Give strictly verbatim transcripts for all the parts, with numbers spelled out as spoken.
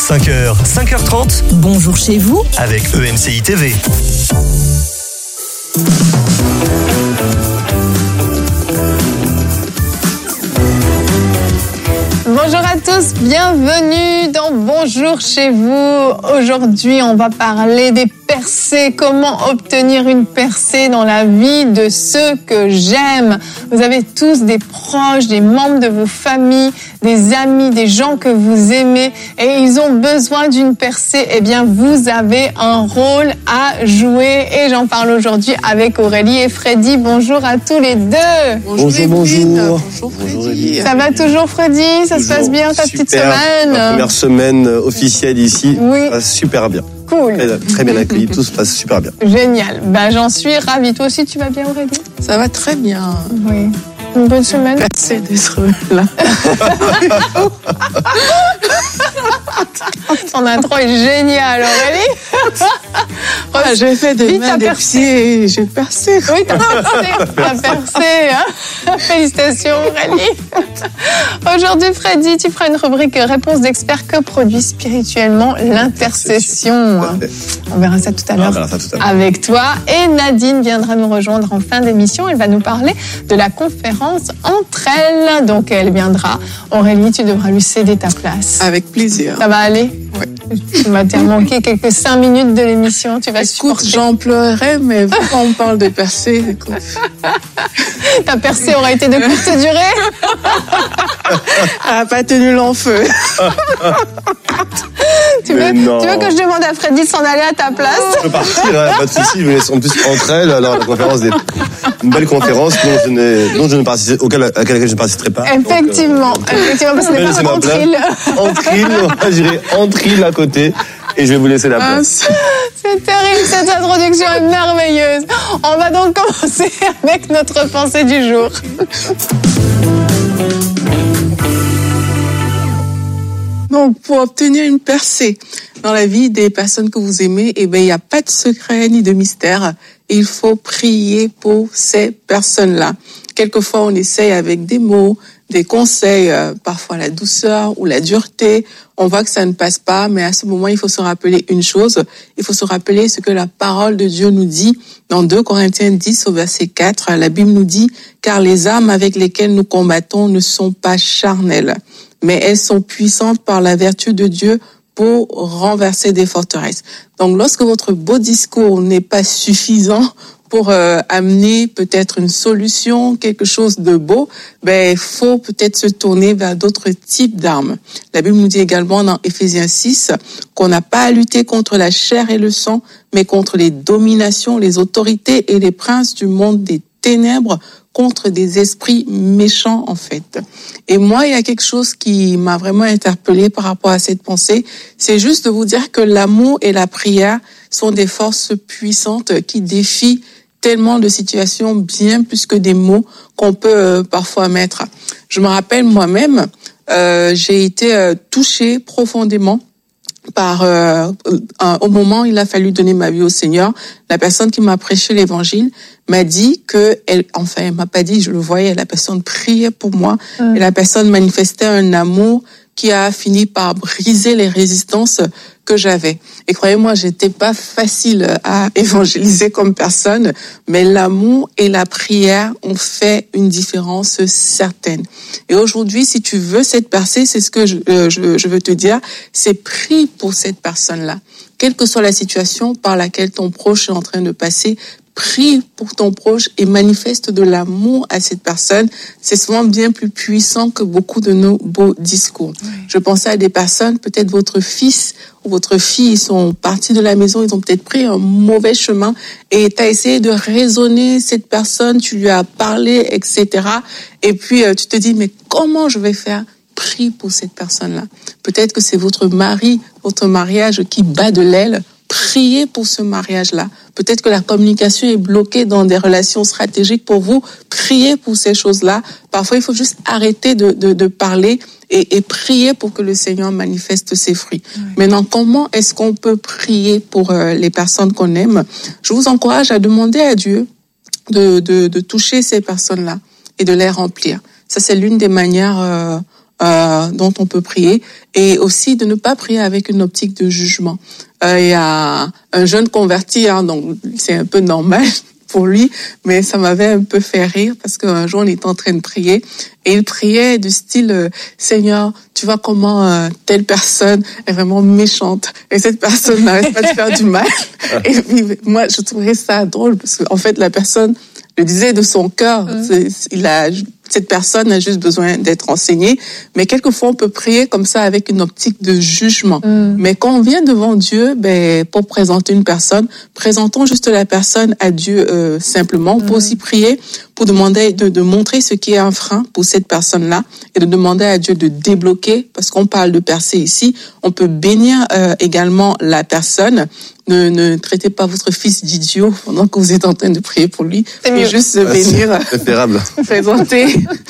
cinq heures, cinq heures trente. Bonjour chez vous avec E M C I T V. Bonjour à tous, bienvenue dans Bonjour chez vous. Aujourd'hui, on va parler des percées, comment obtenir une percée dans la vie de ceux que j'aime. Vous avez tous des proches, des membres de vos familles, des amis, des gens que vous aimez et ils ont besoin d'une percée. Eh bien, vous avez un rôle à jouer et j'en parle aujourd'hui avec Aurélie et Freddy. Bonjour à tous les deux. Bonjour, bonjour. Bonjour, bonjour Freddy. Ça va toujours, Freddy? Ça toujours se passe bien ta super. petite semaine? La première semaine officielle ici, Oui. ça passe super bien. Cool. Très, très bien accueilli, tout se passe super bien. Génial. Ben, j'en suis ravie. Toi aussi, tu vas bien, Aurélie? Ça va très bien. Oui. Une bonne semaine? Merci d'être là. Ton intro est génial, Aurélie. Ah, j'ai fait des Vite, mains, t'as des percé. pieds, j'ai percé. Oui, t'as percé. T'as percé, hein? Félicitations, Aurélie. Aujourd'hui, Freddy, tu feras une rubrique réponse d'experts que produit spirituellement l'intercession. On verra ça tout à l'heure On verra ça tout à l'heure. avec toi. Et Nadine viendra nous rejoindre en fin d'émission. Elle va nous parler de la conférence Entre elles. Donc, elle viendra. Aurélie, tu devras lui céder ta place. Avec plaisir. Ça va aller? Ouais. Tu vas te manquer quelques cinq minutes de l'émission. Tu vas Écoute, supporter. j'en pleurais, mais quand on parle de percée, écoute. Ta percée aura été de courte durée. Elle n'a pas tenu long feu. Tu veux, Mais non. tu veux que je demande à Freddy de s'en aller à ta place? Je peux partir, hein, pas de souci, je me laisse en plus entre elles. Alors, la conférence, des... une belle conférence dont je ne, dont je ne participe, auquel, à laquelle je ne participerai pas. Effectivement, Donc, euh, effectivement, parce que ce n'est laissez pas ma entre place. îles. Entre îles, j'irai entre îles à côté et je vais vous laisser la Ah, place. c'est- C'est terrible, cette introduction est merveilleuse. On va donc commencer avec notre pensée du jour. Donc, pour obtenir une percée dans la vie des personnes que vous aimez, eh ben, il n'y a pas de secret ni de mystère. Il faut prier pour ces personnes-là. Quelquefois, on essaye avec des mots, des conseils, euh, parfois la douceur ou la dureté. On voit que ça ne passe pas, mais à ce moment, il faut se rappeler une chose. Il faut se rappeler ce que la parole de Dieu nous dit dans deux Corinthiens dix au verset quatre. La Bible nous dit « Car les armes avec lesquelles nous combattons ne sont pas charnelles, mais elles sont puissantes par la vertu de Dieu pour renverser des forteresses. » Donc, lorsque votre beau discours n'est pas suffisant pour euh, amener peut-être une solution, quelque chose de beau, ben il faut peut-être se tourner vers d'autres types d'armes. La Bible nous dit également dans Éphésiens six qu'on n'a pas à lutter contre la chair et le sang, mais contre les dominations, les autorités et les princes du monde des ténèbres, contre des esprits méchants en fait. Et moi, il y a quelque chose qui m'a vraiment interpellée par rapport à cette pensée, c'est juste de vous dire que l'amour et la prière sont des forces puissantes qui défient tellement de situations bien plus que des mots qu'on peut euh, parfois mettre. Je me rappelle moi-même, euh, j'ai été euh, touchée profondément par euh, un, au moment où il a fallu donner ma vie au Seigneur. La personne qui m'a prêché l'évangile m'a dit que elle, enfin, elle m'a pas dit, je le voyais, la personne priait pour moi mmh. et la personne manifestait un amour qui a fini par briser les résistances que j'avais. Et croyez-moi, j'étais pas facile à évangéliser comme personne, mais l'amour et la prière ont fait une différence certaine. Et aujourd'hui, si tu veux cette percée, c'est ce que je, euh, je, je veux te dire, c'est prie pour cette personne-là. Quelle que soit la situation par laquelle ton proche est en train de passer, prie pour ton proche et manifeste de l'amour à cette personne. C'est souvent bien plus puissant que beaucoup de nos beaux discours. Oui. Je pensais à des personnes, peut-être votre fils ou votre fille, ils sont partis de la maison, ils ont peut-être pris un mauvais chemin et tu as essayé de raisonner cette personne, tu lui as parlé, et cetera. Et puis tu te dis, mais comment je vais faire ? Prie pour cette personne-là. Peut-être que c'est votre mari, votre mariage qui bat de l'aile. Priez pour ce mariage-là. Peut-être que la communication est bloquée dans des relations stratégiques pour vous. Priez pour ces choses-là. Parfois, il faut juste arrêter de, de, de parler et, et prier pour que le Seigneur manifeste ses fruits. Oui. Maintenant, comment est-ce qu'on peut prier pour euh, les personnes qu'on aime ? Je vous encourage à demander à Dieu de, de, de toucher ces personnes-là et de les remplir. Ça, c'est l'une des manières euh, euh, dont on peut prier, et aussi de ne pas prier avec une optique de jugement. Euh, il y a un jeune converti, hein, donc c'est un peu normal pour lui, mais ça m'avait un peu fait rire parce qu'un jour on était en train de prier et il priait du style euh, Seigneur, tu vois comment euh, telle personne est vraiment méchante et cette personne n'arrête pas de faire du mal. Et puis moi je trouvais ça drôle parce qu'en fait la personne le disait de son cœur. Mmh. C'est, il a Cette personne a juste besoin d'être enseignée. Mais quelquefois, on peut prier comme ça avec une optique de jugement. Mm. Mais quand on vient devant Dieu, ben, pour présenter une personne, présentons juste la personne à Dieu euh, simplement. On mm. peut aussi prier pour demander de, de montrer ce qui est un frein pour cette personne-là et de demander à Dieu de débloquer, parce qu'on parle de percer ici. On peut bénir euh, également la personne. Ne, ne traitez pas votre fils d'idiot pendant que vous êtes en train de prier pour lui. Et juste ah, bénir, préférable. Présenter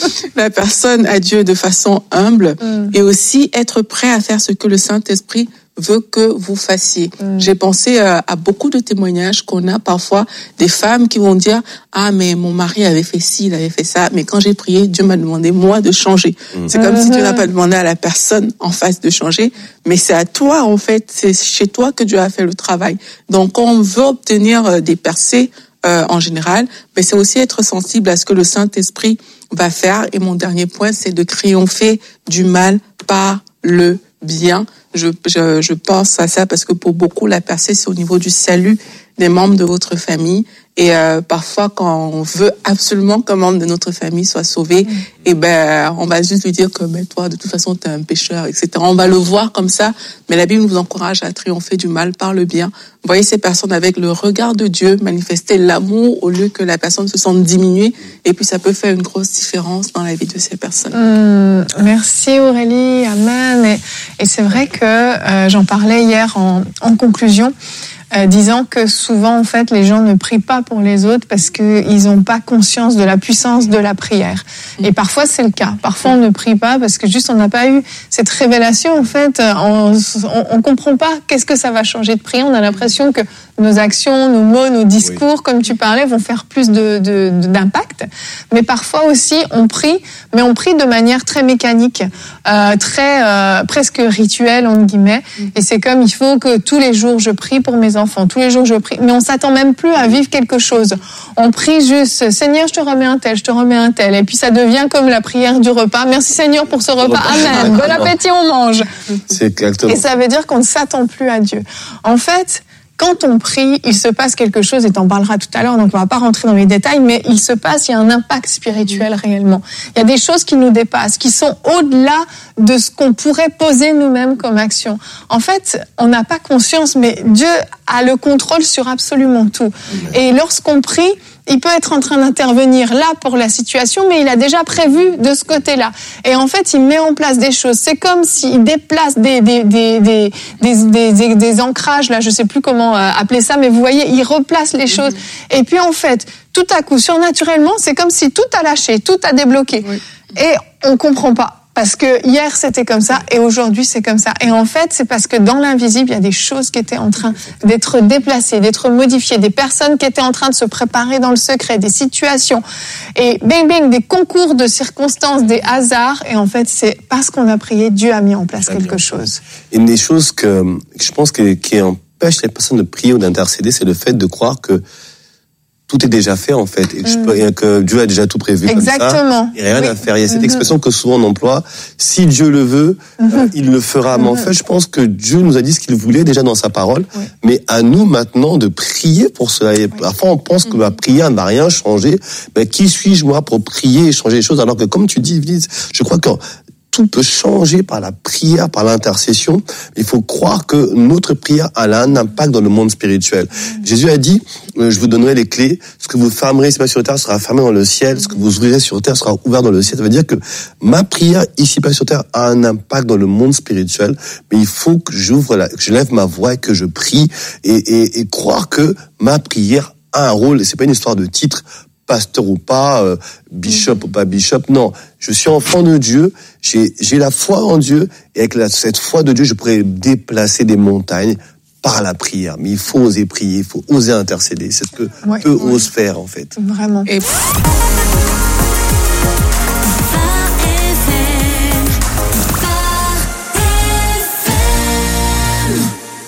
la personne à Dieu de façon humble mm. et aussi être prêt à faire ce que le Saint-Esprit veut que vous fassiez. Mm. J'ai pensé à, à beaucoup de témoignages qu'on a parfois des femmes qui vont dire « Ah, mais mon mari avait fait ci, il avait fait ça, mais quand j'ai prié, Dieu m'a demandé, moi, de changer. Mm. » C'est comme mm-hmm. si Dieu n'a pas demandé à la personne en face de changer, mais c'est à toi, en fait, c'est chez toi que Dieu a fait le travail. Donc, quand on veut obtenir des percées, euh, en général, mais c'est aussi être sensible à ce que le Saint-Esprit va faire. Et mon dernier point, c'est de triompher du mal par le bien. Je, je, je pense à ça parce que pour beaucoup, la percée, c'est au niveau du salut des membres de votre famille. Et euh, parfois, quand on veut absolument qu'un membre de notre famille soit sauvé, mmh. et ben, on va juste lui dire que ben, toi, de toute façon, t'es un pécheur, et cetera. On va le voir comme ça, mais la Bible nous encourage à triompher du mal par le bien. Vous voyez ces personnes avec le regard de Dieu manifester l'amour au lieu que la personne se sente diminuée. Et puis, ça peut faire une grosse différence dans la vie de ces personnes. Mmh, merci Aurélie, amen. Et, et c'est vrai que euh, j'en parlais hier en, en conclusion. Euh, disant que souvent, en fait, les gens ne prient pas pour les autres parce qu'ils n'ont pas conscience de la puissance de la prière. Et parfois, c'est le cas. Parfois, on ne prie pas parce que juste on n'a pas eu cette révélation. En fait, on ne comprend pas qu'est-ce que ça va changer de prier. On a l'impression que nos actions, nos mots, nos discours, oui. comme tu parlais, vont faire plus de, de, de, d'impact. Mais parfois aussi, on prie, mais on prie de manière très mécanique, euh, très euh, presque rituelle, entre guillemets. Mm. Et c'est comme, il faut que tous les jours, je prie pour mes enfants. Tous les jours, je prie. Mais on s'attend même plus à vivre quelque chose. On prie juste, Seigneur, je te remets un tel, je te remets un tel. Et puis ça devient comme la prière du repas. Merci Seigneur pour ce repas. Amen. Bon appétit, on mange. C'est exactement. Et ça veut dire qu'on ne s'attend plus à Dieu. En fait, quand on prie, il se passe quelque chose, et tu en parleras tout à l'heure, donc on va pas rentrer dans les détails, mais il se passe, il y a un impact spirituel réellement. Il y a des choses qui nous dépassent, qui sont au-delà de ce qu'on pourrait poser nous-mêmes comme action. En fait, on n'a pas conscience, mais Dieu a le contrôle sur absolument tout. Et lorsqu'on prie, il peut être en train d'intervenir là pour la situation, mais il a déjà prévu de ce côté-là. Et en fait, il met en place des choses. C'est comme s'il déplace des des des des des des, des, des ancrages là, je sais plus comment euh, appeler ça, mais vous voyez, il replace les choses. Et puis en fait, tout à coup, surnaturellement, c'est comme si tout a lâché, tout a débloqué. Oui. Et on comprend pas. Parce que hier, c'était comme ça, et aujourd'hui, c'est comme ça. Et en fait, c'est parce que dans l'invisible, il y a des choses qui étaient en train d'être déplacées, d'être modifiées, des personnes qui étaient en train de se préparer dans le secret, des situations, et bing, bing, des concours de circonstances, des hasards. Et en fait, c'est parce qu'on a prié, Dieu a mis en place quelque chose. Une des choses que, que je pense que, qui empêche les personnes de prier ou d'intercéder, c'est le fait de croire que tout est déjà fait, en fait, et que, mmh. je peux, que Dieu a déjà tout prévu. Exactement. Comme ça. Il n'y a rien oui. à faire. Il y a cette mmh. expression que souvent on emploie. Si Dieu le veut, mmh. euh, il le fera. Mmh. Mais en fait, je pense que Dieu nous a dit ce qu'il voulait déjà dans sa parole. Oui. Mais à nous maintenant de prier pour cela. Et oui. Parfois, on pense mmh. que la prière n'a rien changé. Mais qui suis-je, moi, pour prier et changer les choses? Alors que, comme tu dis, Lise, je crois que tout peut changer par la prière, par l'intercession. Il faut croire que notre prière a un impact dans le monde spirituel. Mmh. Jésus a dit, euh, je vous donnerai les clés. Ce que vous fermerez ici-bas sur terre sera fermé dans le ciel. Mmh. Ce que vous ouvrirez sur terre sera ouvert dans le ciel. Ça veut dire que ma prière ici-bas sur terre a un impact dans le monde spirituel. Mais il faut que j'ouvre, la, que je lève ma voix et que je prie et, et, et croire que ma prière a un rôle. Et c'est pas une histoire de titre. Pasteur ou pas, euh, bishop mmh. ou pas bishop, non. Je suis enfant de Dieu, j'ai, j'ai la foi en Dieu, et avec la, cette foi de Dieu, je pourrais déplacer des montagnes par la prière. Mais il faut oser prier, il faut oser intercéder. C'est ce que ouais, eux ouais. osent faire, en fait. Vraiment. Et...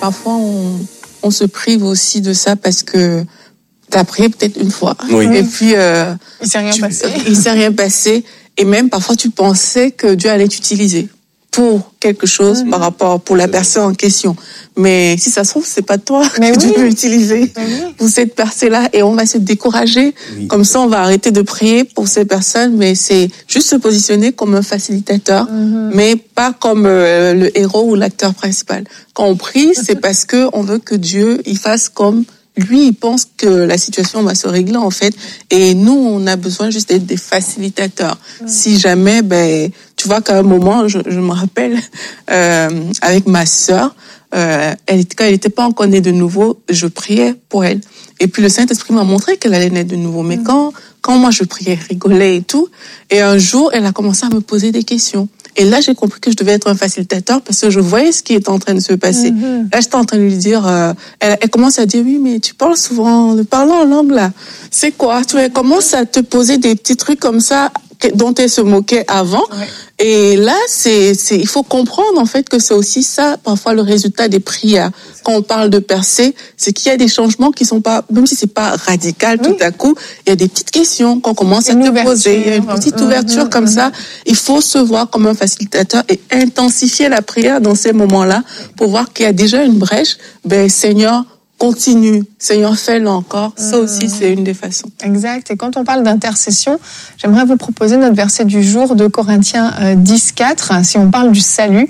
parfois on, on se prive aussi de ça parce que t'as prié peut-être une fois. Oui. Et puis, euh, il s'est rien tu, passé. Il s'est rien passé. Et même parfois tu pensais que Dieu allait t'utiliser pour quelque chose mm-hmm. par rapport pour la personne en question. Mais si ça se trouve, c'est pas toi Mais que oui. Dieu peut utiliser oui. pour cette percée-là, et on va se décourager. Oui. Comme ça, on va arrêter de prier pour ces personnes, mais c'est juste se positionner comme un facilitateur, mm-hmm. mais pas comme euh, le héros ou l'acteur principal. Quand on prie, c'est parce que on veut que Dieu il fasse comme lui, il pense que la situation va se régler, en fait. Et nous, on a besoin juste d'être des facilitateurs. Mmh. Si jamais, ben, tu vois qu'à un moment, je, je me rappelle, euh, avec ma sœur, euh, elle, quand elle n'était pas encore née de nouveau, je priais pour elle. Et puis le Saint-Esprit m'a montré qu'elle allait naître de nouveau. Mais mmh. quand, quand moi je priais, je rigolais et tout. Et un jour, elle a commencé à me poser des questions. Et là, j'ai compris que je devais être un facilitateur parce que je voyais ce qui était en train de se passer. Mm-hmm. Là, j'étais en train de lui dire, euh, elle, elle commence à dire, oui, mais tu parles souvent, de parler en langue, là. C'est quoi? Tu vois, elle commence à te poser des petits trucs comme ça dont elle se moquait avant. Ouais. Et là, c'est, c'est, il faut comprendre, en fait, que c'est aussi ça, parfois, le résultat des prières. Quand on parle de percée, c'est qu'il y a des changements qui sont pas, même si c'est pas radical oui. tout à coup, il y a des petites questions qu'on commence à te poser. Il y a une petite mmh, ouverture mmh, comme mmh. ça. Il faut se voir comme un facilitateur et intensifier la prière dans ces moments-là pour voir qu'il y a déjà une brèche. Ben, Seigneur, continue. Seigneur, fais-le encore. Ça aussi, c'est une des façons. Exact. Et quand on parle d'intercession, j'aimerais vous proposer notre verset du jour de Corinthiens dix, quatre. Si on parle du salut.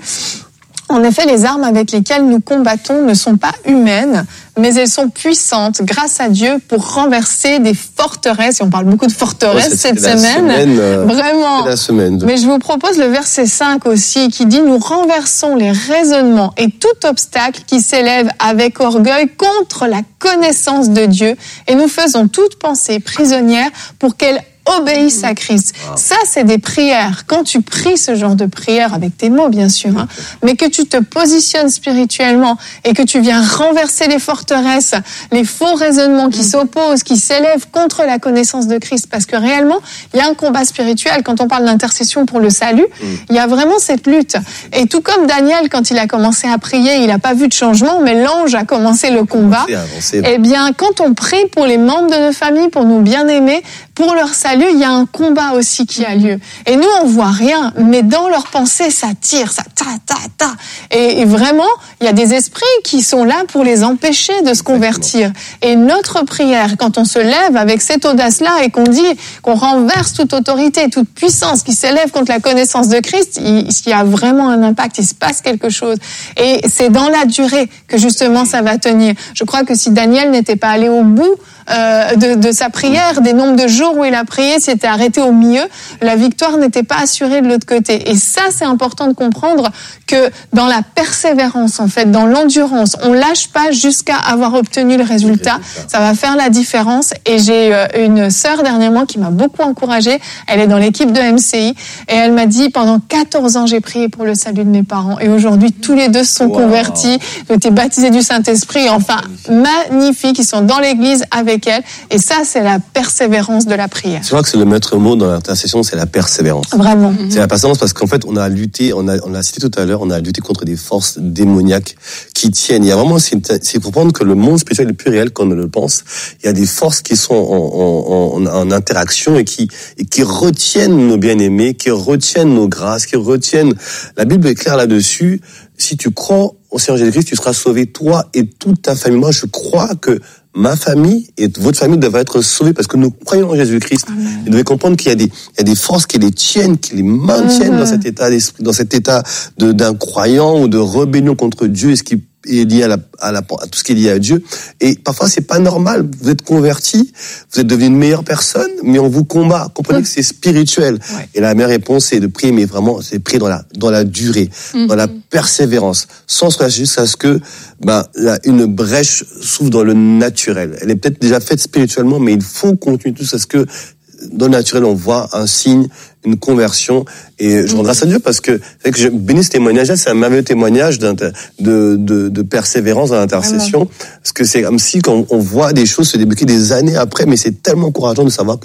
En effet, les armes avec lesquelles nous combattons ne sont pas humaines, mais elles sont puissantes grâce à Dieu pour renverser des forteresses. Et on parle beaucoup de forteresses ouais, cette semaine. semaine euh, Vraiment. La semaine de... Mais je vous propose le verset cinq aussi qui dit « Nous renversons les raisonnements et tout obstacle qui s'élève avec orgueil contre la connaissance de Dieu et nous faisons toute pensée prisonnière pour qu'elle obéissent à Christ. Wow. Ça, c'est des prières. Quand tu pries ce genre de prière, avec tes mots, bien sûr, hein, mais que tu te positionnes spirituellement et que tu viens renverser les forteresses, les faux raisonnements qui s'opposent, qui s'élèvent contre la connaissance de Christ. Parce que réellement, il y a un combat spirituel. Quand on parle d'intercession pour le salut, il y a vraiment cette lutte. Et tout comme Daniel, quand il a commencé à prier, il n'a pas vu de changement, mais l'ange a commencé le combat. Eh bien, quand on prie pour les membres de nos familles, pour nos bien-aimés, pour leur salut, il y a un combat aussi qui a lieu. Et nous, on voit rien, mais dans leurs pensées, ça tire, ça ta, ta, ta. Et, et vraiment, il y a des esprits qui sont là pour les empêcher de se convertir. Et notre prière, quand on se lève avec cette audace-là et qu'on dit qu'on renverse toute autorité, toute puissance qui s'élève contre la connaissance de Christ, il, il y a vraiment un impact, il se passe quelque chose. Et c'est dans la durée que justement ça va tenir. Je crois que si Daniel n'était pas allé au bout Euh, de, de sa prière, des nombres de jours où il a prié s'était arrêté au milieu, la victoire n'était pas assurée de l'autre côté. Et ça, c'est important de comprendre que dans la persévérance, en fait, dans l'endurance, on lâche pas jusqu'à avoir obtenu le résultat. Ça va faire la différence. Et j'ai une sœur dernièrement qui m'a beaucoup encouragée. Elle est dans l'équipe de M C I et elle m'a dit pendant quatorze ans j'ai prié pour le salut de mes parents et aujourd'hui tous les deux sont wow. convertis, ont été baptisés du Saint-Esprit. Enfin, magnifiques, ils sont dans l'église avec elle. Et ça, c'est la persévérance de la prière. Je crois que c'est le maître mot dans l'intercession, c'est la persévérance. Vraiment. C'est la persévérance parce qu'en fait, on a lutté, on a, on l'a cité tout à l'heure, on a lutté contre des forces démoniaques qui tiennent. Il y a vraiment, c'est, c'est pour comprendre que le monde spirituel est plus réel qu'on ne le pense. Il y a des forces qui sont en, en, en, en interaction et qui, et qui retiennent nos bien-aimés, qui retiennent nos grâces, qui retiennent. La Bible est claire là-dessus. Si tu crois au Seigneur Jésus-Christ, tu seras sauvé, toi et toute ta famille. Moi, je crois que ma famille et votre famille devraient être sauvées parce que nous croyons en Jésus-Christ. Amen. Vous devez comprendre qu'il y a des, il y a des forces qui les tiennent, qui les maintiennent mmh. dans cet état d'esprit, dans cet état de, d'un croyant ou de rébellion contre Dieu et ce qui est lié à, la, à, la, à tout ce qui est lié à Dieu. Et parfois, c'est pas normal. Vous êtes converti, vous êtes devenu une meilleure personne, mais on vous combat. Comprenez mmh. que c'est spirituel. Ouais. Et la meilleure réponse, c'est de prier, mais vraiment, c'est prier dans la, dans la durée, mmh. dans la persévérance, sans se lâcher jusqu'à ce que, ben, là, une brèche s'ouvre dans le naturel. Elle est peut-être déjà faite spirituellement, mais il faut continuer tout ça, parce que dans le naturel, on voit un signe, une conversion, et je rends grâce à Dieu parce que, c'est que je bénis ce témoignage-là, c'est un merveilleux témoignage de, de, de persévérance dans l'intercession, parce que c'est comme si quand on voit des choses se débloquer des années après, mais c'est tellement encourageant de savoir que même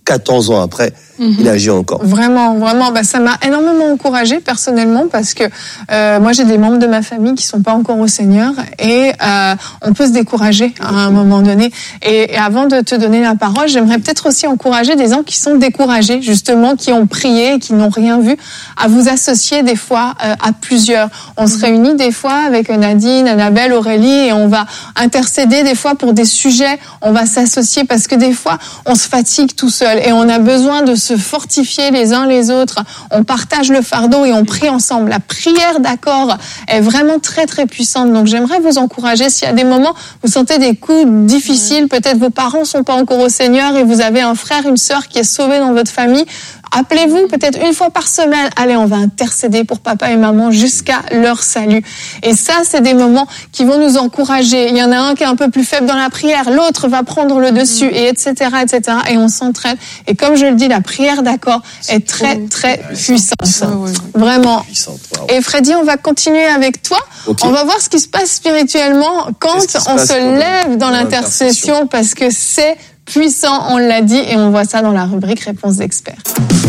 quatorze ans après, mmh. il agit encore. Vraiment, vraiment, bah, ça m'a énormément encouragée personnellement parce que euh, moi j'ai des membres de ma famille qui sont pas encore au Seigneur et euh, on peut se décourager à un moment donné. Et, et avant de te donner la parole, j'aimerais peut-être aussi encourager des gens qui sont découragés, justement, qui ont prié, qui n'ont rien vu, à vous associer des fois euh, à plusieurs. On se réunit des fois avec Nadine, Annabelle, Aurélie et on va intercéder des fois pour des sujets. On va s'associer parce que des fois on se fatigue tout seul. Et on a besoin de se fortifier les uns les autres. On partage le fardeau et on prie ensemble. La prière d'accord est vraiment très très puissante. Donc j'aimerais vous encourager, s'il y a des moments où vous sentez des coups difficiles, peut-être vos parents sont pas encore au Seigneur et vous avez un frère, une sœur qui est sauvé dans votre famille, appelez-vous peut-être une fois par semaine. Allez, on va intercéder pour papa et maman jusqu'à leur salut. Et ça, c'est des moments qui vont nous encourager. Il y en a un qui est un peu plus faible dans la prière, l'autre va prendre le dessus, et etc., et cetera. Et on s'entraide. Et comme je le dis, la prière d'accord est très, très puissante. Vraiment. Et Freddy, on va continuer avec toi. Okay. On va voir ce qui se passe spirituellement quand on se lève dans l'intercession, parce que c'est puissant, on l'a dit, et on voit ça dans la rubrique Réponse d'experts.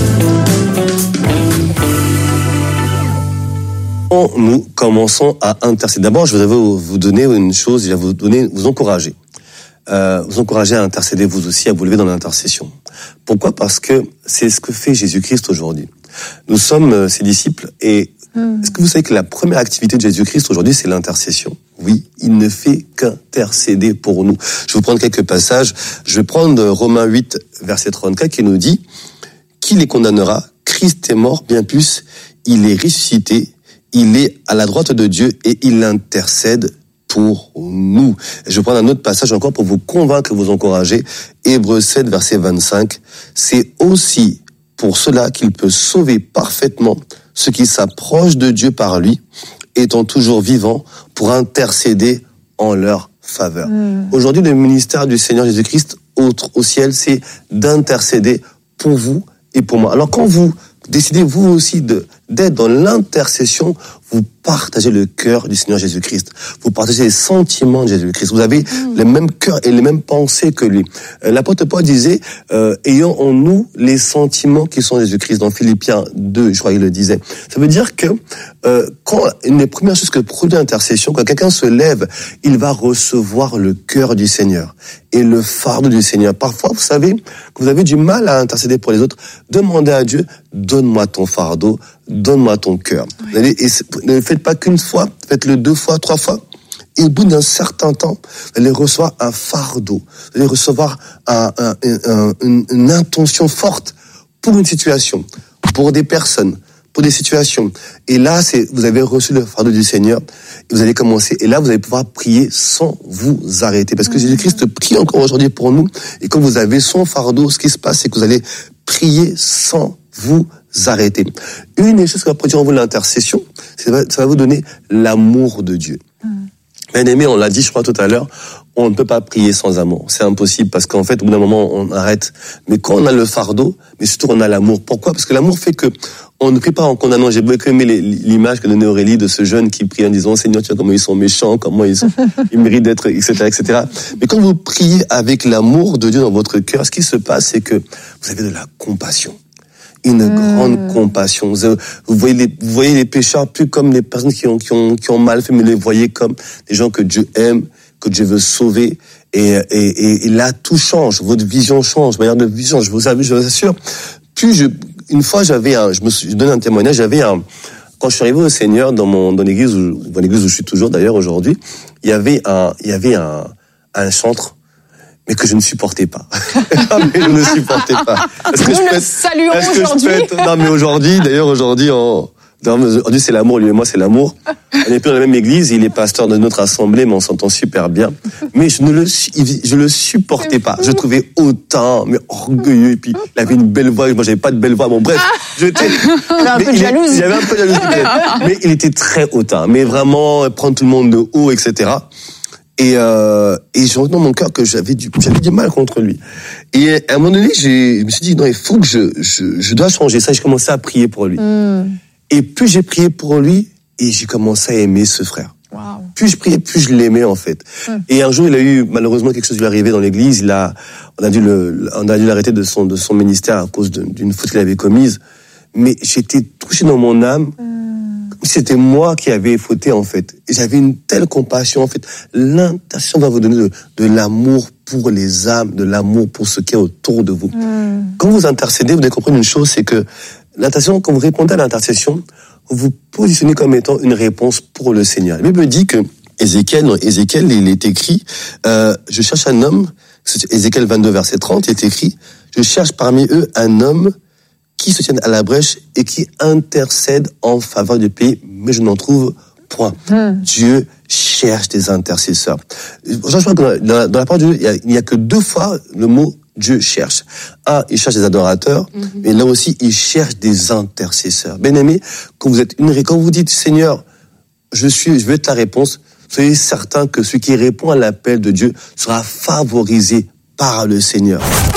Nous commençons à intercéder. D'abord, je voudrais vous donner une chose, je vais vous donner, vous encourager. Euh, vous encourager à intercéder vous aussi, à vous lever dans l'intercession. Pourquoi ? Parce que c'est ce que fait Jésus-Christ aujourd'hui. Nous sommes ses disciples et est-ce que vous savez que la première activité de Jésus-Christ aujourd'hui, c'est l'intercession ? Oui, il ne fait qu'intercéder pour nous. Je vais vous prendre quelques passages. Je vais prendre Romains huit, verset trente-quatre, qui nous dit « Qui les condamnera ? Christ est mort, bien plus, il est ressuscité, il est à la droite de Dieu et il intercède pour nous. » Je vais prendre un autre passage encore pour vous convaincre et vous encourager. Hébreux sept, verset vingt-cinq. « C'est aussi pour cela qu'il peut sauver parfaitement ceux qui s'approchent de Dieu par lui, étant toujours vivants pour intercéder en leur faveur. Mmh. » Aujourd'hui, le ministère du Seigneur Jésus-Christ au, au ciel, c'est d'intercéder pour vous et pour moi. Alors quand vous décidez vous aussi de d'être dans l'intercession, vous partagez le cœur du Seigneur Jésus-Christ. Vous partagez les sentiments de Jésus-Christ. Vous avez mmh. le même cœur et les mêmes pensées que lui. L'apôtre Paul disait, euh, ayons en nous les sentiments qui sont Jésus-Christ. Dans Philippiens deux, je crois qu'il le disait. Ça veut dire que euh, quand une des premières choses que produit l'intercession, quand quelqu'un se lève, il va recevoir le cœur du Seigneur et le fardeau du Seigneur. Parfois, vous savez, que vous avez du mal à intercéder pour les autres, demandez à Dieu, donne-moi ton fardeau, donne-moi ton cœur. Oui. Et ne le faites pas qu'une fois, faites-le deux fois, trois fois. Et au bout d'un certain temps, vous allez recevoir un fardeau. Vous allez recevoir un, un, un, une, une intention forte pour une situation, pour des personnes, pour des situations. Et là, c'est, vous avez reçu le fardeau du Seigneur. Et vous allez commencer. Et là, vous allez pouvoir prier sans vous arrêter. Parce que mmh. Jésus-Christ prie encore aujourd'hui pour nous. Et quand vous avez son fardeau, ce qui se passe, c'est que vous allez prier sans vous arrêter. Une des choses qui va produire en vous l'intercession, ça va, ça va vous donner l'amour de Dieu. Mmh. Bien aimé, on l'a dit, je crois, tout à l'heure, on ne peut pas prier sans amour. C'est impossible parce qu'en fait, au bout d'un moment, on arrête. Mais quand on a le fardeau, mais surtout on a l'amour. Pourquoi ? Parce que l'amour fait que on ne prie pas en condamnant. J'ai beaucoup aimé l'image que donnait Aurélie de ce jeune qui prie en disant, Seigneur, tu vois comment ils sont méchants, comment ils sont, ils méritent d'être, et cetera, et cetera. Mais quand vous priez avec l'amour de Dieu dans votre cœur, ce qui se passe, c'est que vous avez de la compassion. Une mmh. grande compassion. Vous voyez les, vous voyez les pécheurs plus comme les personnes qui ont, qui ont, qui ont mal fait, mais les voyez comme des gens que Dieu aime, que Dieu veut sauver. Et, et, et, et là, tout change. Votre vision change, votre manière de vision. Je vous assure, je vous assure. Puis je, une fois, j'avais un, je me suis, je donne un témoignage, j'avais un, quand je suis arrivé au Seigneur dans mon, dans l'église où, dans l'église où je suis toujours d'ailleurs aujourd'hui, il y avait un, il y avait un, un chantre, mais que je ne supportais pas. mais je ne supportais pas. Est-ce que Nous je le peux être, saluons est-ce aujourd'hui. Que je peux être, non, mais aujourd'hui, d'ailleurs, aujourd'hui, on, aujourd'hui, c'est l'amour, lui et moi, c'est l'amour. On est plus dans la même église, il est pasteur de notre assemblée, mais on s'entend super bien. Mais je ne le, je le supportais pas. Je le trouvais hautain, mais orgueilleux, et puis il avait une belle voix, moi j'avais pas de belle voix, bon bref. J'étais, un peu de jalousie. J'avais un peu de jalousie, mais il était très hautain, mais vraiment, prendre tout le monde de haut, et cetera. Et, euh, et j'ai retenu dans mon cœur que j'avais du, j'avais du mal contre lui. Et à un moment donné, j'ai, je me suis dit, non, il faut que je, je, je dois changer ça. Et j'ai commencé à prier pour lui. Mm. Et plus j'ai prié pour lui, et j'ai commencé à aimer ce frère. Wow. Plus je priais, plus je l'aimais en fait. Mm. Et un jour, il a eu malheureusement quelque chose lui arrivé dans l'église. Il a, on a dû le, on a dû l'arrêter de son de son ministère à cause de, d'une faute qu'il avait commise. Mais j'étais touché dans mon âme. Mm. Comme si c'était moi qui avais fauté en fait. Et j'avais une telle compassion en fait. L'intercession va vous donner de, de l'amour pour les âmes, de l'amour pour ce qui est autour de vous. Mm. Quand vous intercédez, vous devez comprendre une chose, c'est que l'intercession, quand vous répondez à l'intercession, vous vous positionnez comme étant une réponse pour le Seigneur. La Bible dit que Ézéchiel, dans Ézéchiel, il est écrit, euh, je cherche un homme, c'est Ézéchiel vingt-deux, verset trente, il est écrit, je cherche parmi eux un homme qui se tienne à la brèche et qui intercède en faveur du pays, mais je n'en trouve point. Mmh. Dieu cherche des intercesseurs. Je crois que dans la, dans la parole de Dieu, il n'y a, a que deux fois le mot Dieu cherche. Un, il cherche des adorateurs, mm-hmm. mais là aussi, il cherche des intercesseurs. Bien-aimés, quand vous êtes une, quand vous dites, Seigneur, je suis, je veux être la réponse, soyez certain que celui qui répond à l'appel de Dieu sera favorisé par le Seigneur.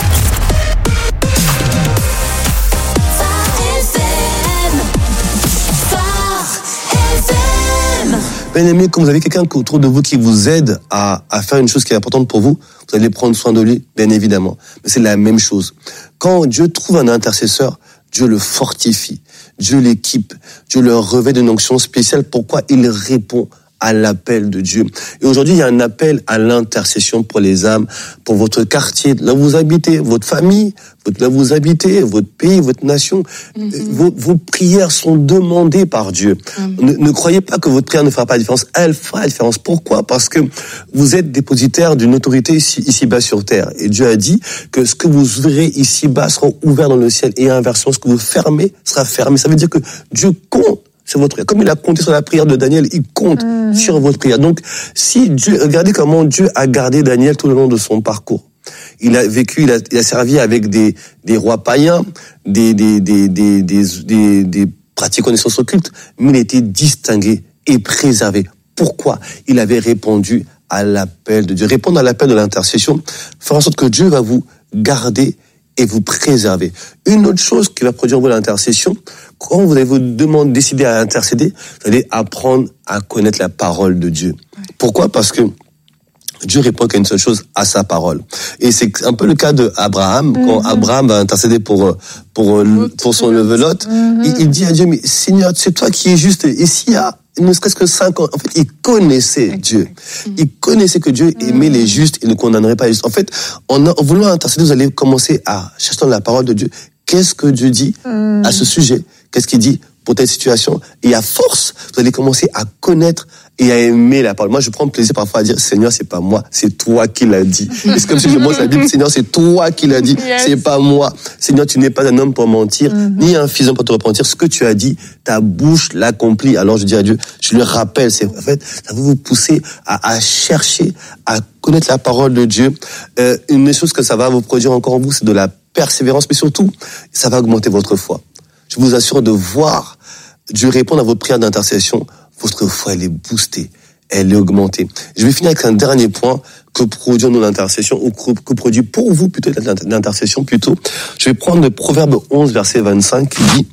Bien-aimé, quand vous avez quelqu'un autour de vous qui vous aide à, à faire une chose qui est importante pour vous, vous allez prendre soin de lui, bien évidemment. Mais c'est la même chose. Quand Dieu trouve un intercesseur, Dieu le fortifie, Dieu l'équipe, Dieu le revêt d'une onction spéciale. Pourquoi? Il répond à l'appel de Dieu. Et aujourd'hui, il y a un appel à l'intercession pour les âmes, pour votre quartier, là où vous habitez, votre famille, là où vous habitez, votre pays, votre nation. Mm-hmm. Vos, vos prières sont demandées par Dieu. Mm-hmm. Ne, ne croyez pas que votre prière ne fera pas la différence. Elle fera la différence. Pourquoi? Parce que vous êtes dépositaire d'une autorité ici, ici-bas sur terre. Et Dieu a dit que ce que vous ouvrirez ici-bas sera ouvert dans le ciel. Et inversement, ce que vous fermez sera fermé. Ça veut dire que Dieu compte sur votre prière. Comme il a compté sur la prière de Daniel, il compte mmh. sur votre prière. Donc, si Dieu, regardez comment Dieu a gardé Daniel tout le long de son parcours. Il a vécu, il a, il a servi avec des, des rois païens, des, des, des, des, des, des, des pratiques connaissances occultes, mais il a été distingué et préservé. Pourquoi? Il avait répondu à l'appel de Dieu. Répondre à l'appel de l'intercession, faire en sorte que Dieu va vous garder et vous préserver. Une autre chose qui va produire vous l'intercession, quand vous allez vous demander, décider à intercéder, vous allez apprendre à connaître la parole de Dieu. Pourquoi? Parce que Dieu répond qu'à une seule chose, à sa parole. Et c'est un peu le cas d'Abraham. Mm-hmm. Quand Abraham va intercéder pour, pour, pour son neveu Lot, mm-hmm. il, il dit à Dieu, mais Seigneur, c'est toi qui es juste. Et s'il y a ne serait-ce que cinq ans, en fait, il connaissait okay. Dieu. Il connaissait que Dieu aimait mm-hmm. les justes et ne condamnerait pas les justes. En fait, en, en voulant intercéder, vous allez commencer à chercher dans la parole de Dieu. Qu'est-ce que Dieu dit mm-hmm. à ce sujet? Qu'est-ce qu'il dit pour telle situation? Et à force, vous allez commencer à connaître et à aimer la parole. Moi, je prends plaisir parfois à dire, Seigneur, c'est pas moi, c'est toi qui l'as dit. Et c'est comme si je montre la Bible, Seigneur, c'est toi qui l'as dit, yes. c'est pas moi. Seigneur, tu n'es pas un homme pour mentir, mm-hmm. ni un fils pour te repentir. Ce que tu as dit, ta bouche l'accomplit. Alors je dis à Dieu, je le rappelle, c'est, en fait, ça va vous pousser à, à chercher, à connaître la parole de Dieu. Euh, une des choses que ça va vous produire encore en vous, c'est de la persévérance, mais surtout, ça va augmenter votre foi. Je vous assure de voir Dieu répondre à votre prière d'intercession. Votre foi, elle est boostée, elle est augmentée. Je vais finir avec un dernier point que produit nous l'intercession, ou que produit pour vous plutôt l'intercession plutôt. Je vais prendre le Proverbe onze, verset vingt-cinq, qui dit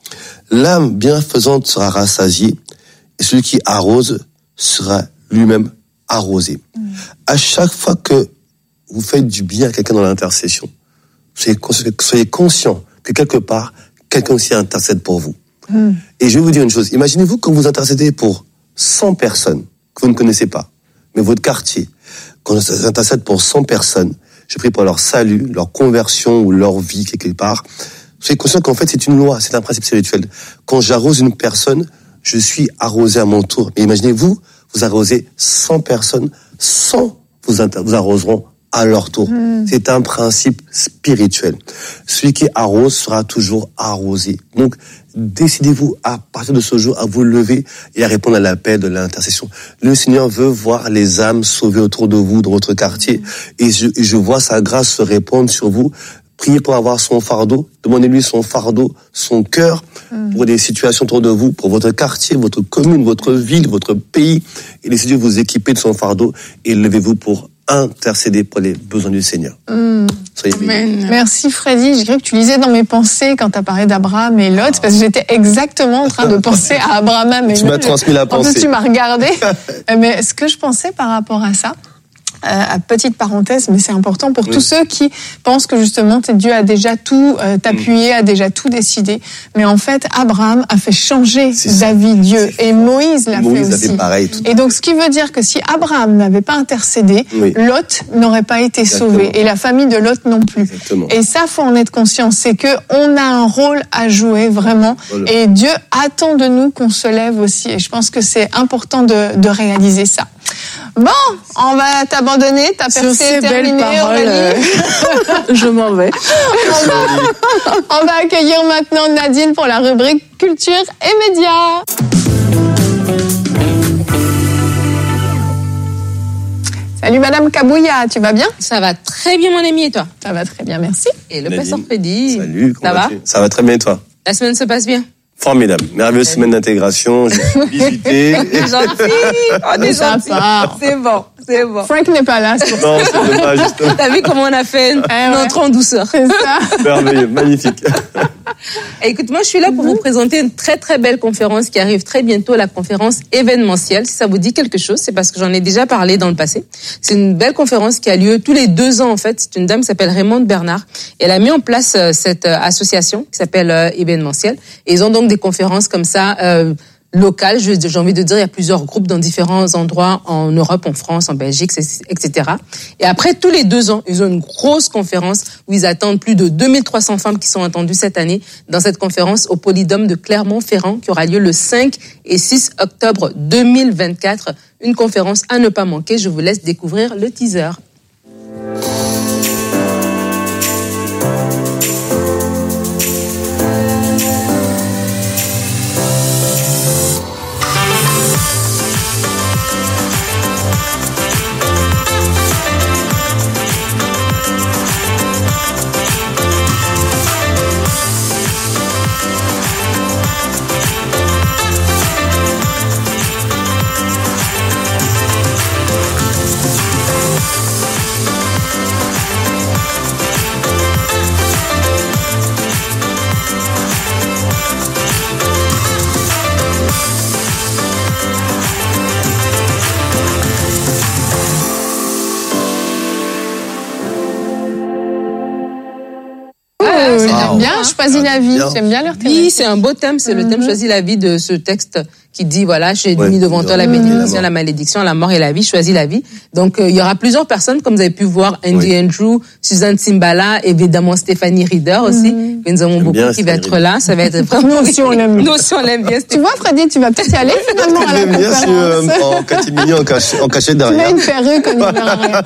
« L'âme bienfaisante sera rassasiée, et celui qui arrose sera lui-même arrosé. Mmh. » À chaque fois que vous faites du bien à quelqu'un dans l'intercession, soyez, soyez conscient que quelque part, quelqu'un aussi intercède pour vous. Mmh. Et je vais vous dire une chose. Imaginez-vous quand vous intercédez pour cent personnes que vous ne connaissez pas, mais votre quartier, quand vous intercèdez pour cent personnes, je prie pour leur salut, leur conversion ou leur vie quelque part. Soyez conscient qu'en fait c'est une loi, c'est un principe spirituel. Quand j'arrose une personne, je suis arrosé à mon tour. Mais imaginez-vous, vous arrosez cent personnes, cent vous, inter- vous arroseront à leur tour. Mmh. C'est un principe spirituel. Celui qui arrose sera toujours arrosé. Donc, décidez-vous à partir de ce jour à vous lever et à répondre à l'appel de l'intercession. Le Seigneur veut voir les âmes sauvées autour de vous, de votre quartier. Mmh. Et je, et je vois sa grâce se répandre sur vous. Priez pour avoir son fardeau. Demandez-lui son fardeau, son cœur, mmh. pour des situations autour de vous, pour votre quartier, votre commune, votre ville, votre pays. Et laissez Dieu vous équiper de son fardeau et levez-vous pour intercéder pour les besoins du Seigneur. Mm. Soyez bénis. Amen. Merci Freddy, j'ai cru que tu lisais dans mes pensées quand tu as parlé d'Abraham et Lot, parce que j'étais exactement en train de penser à Abraham et Lot. Tu m'as transmis la En pensée. plus, tu m'as regardé. Mais ce que je pensais par rapport à ça, Euh, à petite parenthèse, mais c'est important pour Oui. tous ceux qui pensent que justement Dieu a déjà tout euh, appuyé, a déjà tout décidé. Mais en fait, Abraham a fait changer C'est ça. d'avis Dieu et Moïse l'a Moïse fait a aussi. fait pareil. Tout. Et donc, ce qui veut dire que si Abraham n'avait pas intercédé, Oui. Lot n'aurait pas été Exactement. sauvé et la famille de Lot non plus. Exactement. Et ça, faut en être conscient. C'est que on a un rôle à jouer vraiment. Voilà. Et Dieu attend de nous qu'on se lève aussi. Et je pense que c'est important de, de réaliser ça. Bon, on va t'abandonner. Ta Sur percée ces est belles terminée, paroles, Aurélie. euh, je m'en vais. On va, on va accueillir maintenant Nadine pour la rubrique Culture et Médias. Salut Madame Kabouya, tu vas bien? Ça va très bien, mon ami, et toi? Ça va très bien, merci. Et le Nadine. pasteur Freddy? Salut, comment Ça va? vas-tu? Ça va très bien et toi? La semaine se passe bien? Formidable. Merveilleuse semaine d'intégration. Je suis visité. On est gentil! On est Ça gentil! part. C'est bon, c'est bon. Frank n'est pas là, c'est pour ça. Non, c'est dommage, justement. T'as vu comment on a fait une, Eh une ouais. entrée en douceur? C'est ça. Merveilleux, magnifique. Et écoute, moi, je suis là pour vous présenter une très, très belle conférence qui arrive très bientôt, la conférence événementielle. Si ça vous dit quelque chose, c'est parce que j'en ai déjà parlé dans le passé. C'est une belle conférence qui a lieu tous les deux ans, en fait. C'est une dame qui s'appelle Raymonde Bernard. Elle a mis en place euh, cette euh, association qui s'appelle euh, événementielle. Et ils ont donc des conférences comme ça, euh, locales. Je- J'ai envie de dire, il y a plusieurs groupes dans différents endroits en Europe, en France, en Belgique, et cetera. Et après, tous les deux ans, ils ont une grosse conférence où ils attendent plus de deux mille trois cents femmes qui sont attendues cette année dans cette conférence au Polydôme de Clermont-Ferrand qui aura lieu le cinq et six octobre deux mille vingt-quatre. Une conférence à ne pas manquer. Je vous laisse découvrir le teaser. Euh, c'est J'aime Wow. bien, choisis la vie. Bien. J'aime bien leur Oui, thématique. c'est un beau thème. C'est le thème Choisis la vie de ce texte qui dit, voilà, j'ai Ouais, mis devant toi la mmh. bénédiction, la malédiction, la mort et la vie. Choisis la vie. Donc, euh, il y aura plusieurs personnes, comme vous avez pu voir, Andy Oui. Andrew, Suzanne Simbala, évidemment Stéphanie Reader aussi. Mais nous avons J'aime beaucoup bien qui va Stéphanie être Reader. là. Ça va être vraiment... Nous aussi, on l'aime bien. Nous aussi, on l'aime bien. Tu vois, Freddy, tu vas peut-être y aller finalement à la J'aime bien si, euh, conférence. en catimini, en cachet, en cachet Tu mets derrière. une perruque, on y verra rien.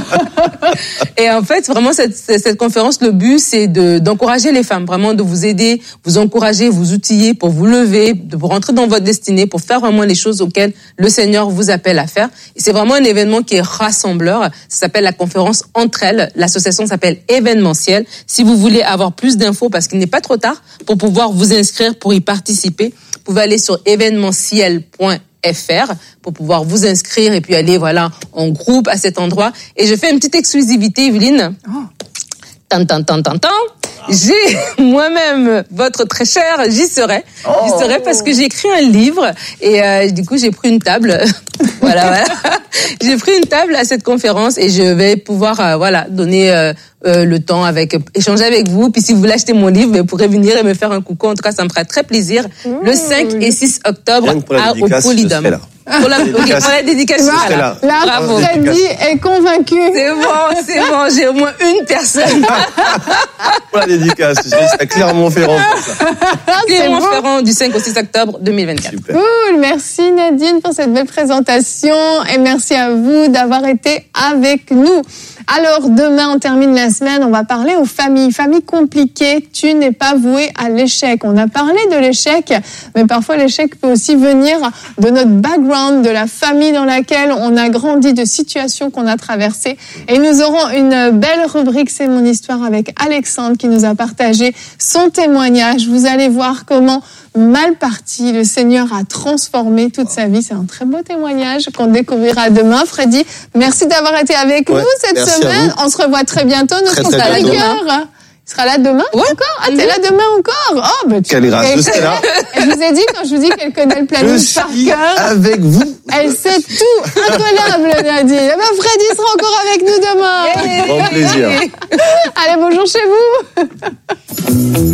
Et en fait, vraiment, cette, cette cette conférence, le but, c'est de, d'encourager les femmes, vraiment de vous aider, vous encourager, vous outiller pour vous lever, de pour rentrer dans votre destinée, pour faire vraiment les choses auxquelles le Seigneur vous appelle à faire. Et c'est vraiment un événement qui est rassembleur. Ça s'appelle la conférence Entre elles. L'association s'appelle Événementiel. Si vous voulez avoir plus d'infos, parce qu'il n'est pas trop tard, pour pouvoir vous inscrire, pour y participer, vous pouvez aller sur événementiel point F R pour pouvoir vous inscrire et puis aller, voilà, en groupe à cet endroit. Et je fais une petite exclusivité, Evelyne. Tan, tan, tan, tan, tan. J'ai moi-même, votre très cher, j'y serai. J'y serai parce que j'ai écrit un livre et euh, du coup j'ai pris une table. voilà, voilà. J'ai pris une table à cette conférence et je vais pouvoir, euh, voilà, donner euh, euh, le temps avec, échanger avec vous. Puis si vous voulez acheter mon livre, vous pourrez venir et me faire un coucou. En tout cas, ça me fera très plaisir. Le cinq et six octobre Rien que pour la à, au dédicace, je Polydôme. serai là. Pour la, ok, Dédicace. pour la dédicace, Tu je vois, serai là. là, Bravo. Freddy est convaincu. C'est bon, c'est bon, j'ai au moins une personne. Pour la dédicace, je serai Clermont-Ferrand pour ça. C'est beau. Clermont-Ferrand du cinq au six octobre deux mille vingt-quatre. Super. Cool, merci Nadine pour cette belle présentation et merci à vous d'avoir été avec nous. Alors, demain, on termine la semaine, on va parler aux familles. Famille compliquée, tu n'es pas voué à l'échec. On a parlé de l'échec, mais parfois l'échec peut aussi venir de notre background, de la famille dans laquelle on a grandi, de situations qu'on a traversées. Et nous aurons une belle rubrique, c'est mon histoire, avec Alexandre qui nous a partagé son témoignage. Vous allez voir comment mal parti, le Seigneur a transformé toute sa vie. C'est un très beau témoignage qu'on découvrira demain. Freddy, merci d'avoir été avec ouais, nous cette semaine. On se revoit très bientôt. Notre chroniqueur il sera là demain ouais. encore. Ah, t'es là demain encore. Oh, bah, tu Quelle grâce, je serai là. Je vous ai dit, quand je vous dis qu'elle connaît le planning par cœur. Avec vous. Elle sait tout. Incollable, Nadine. Eh ben, Freddy sera encore avec nous demain. Avec grand plaisir. Allez, bonjour chez vous.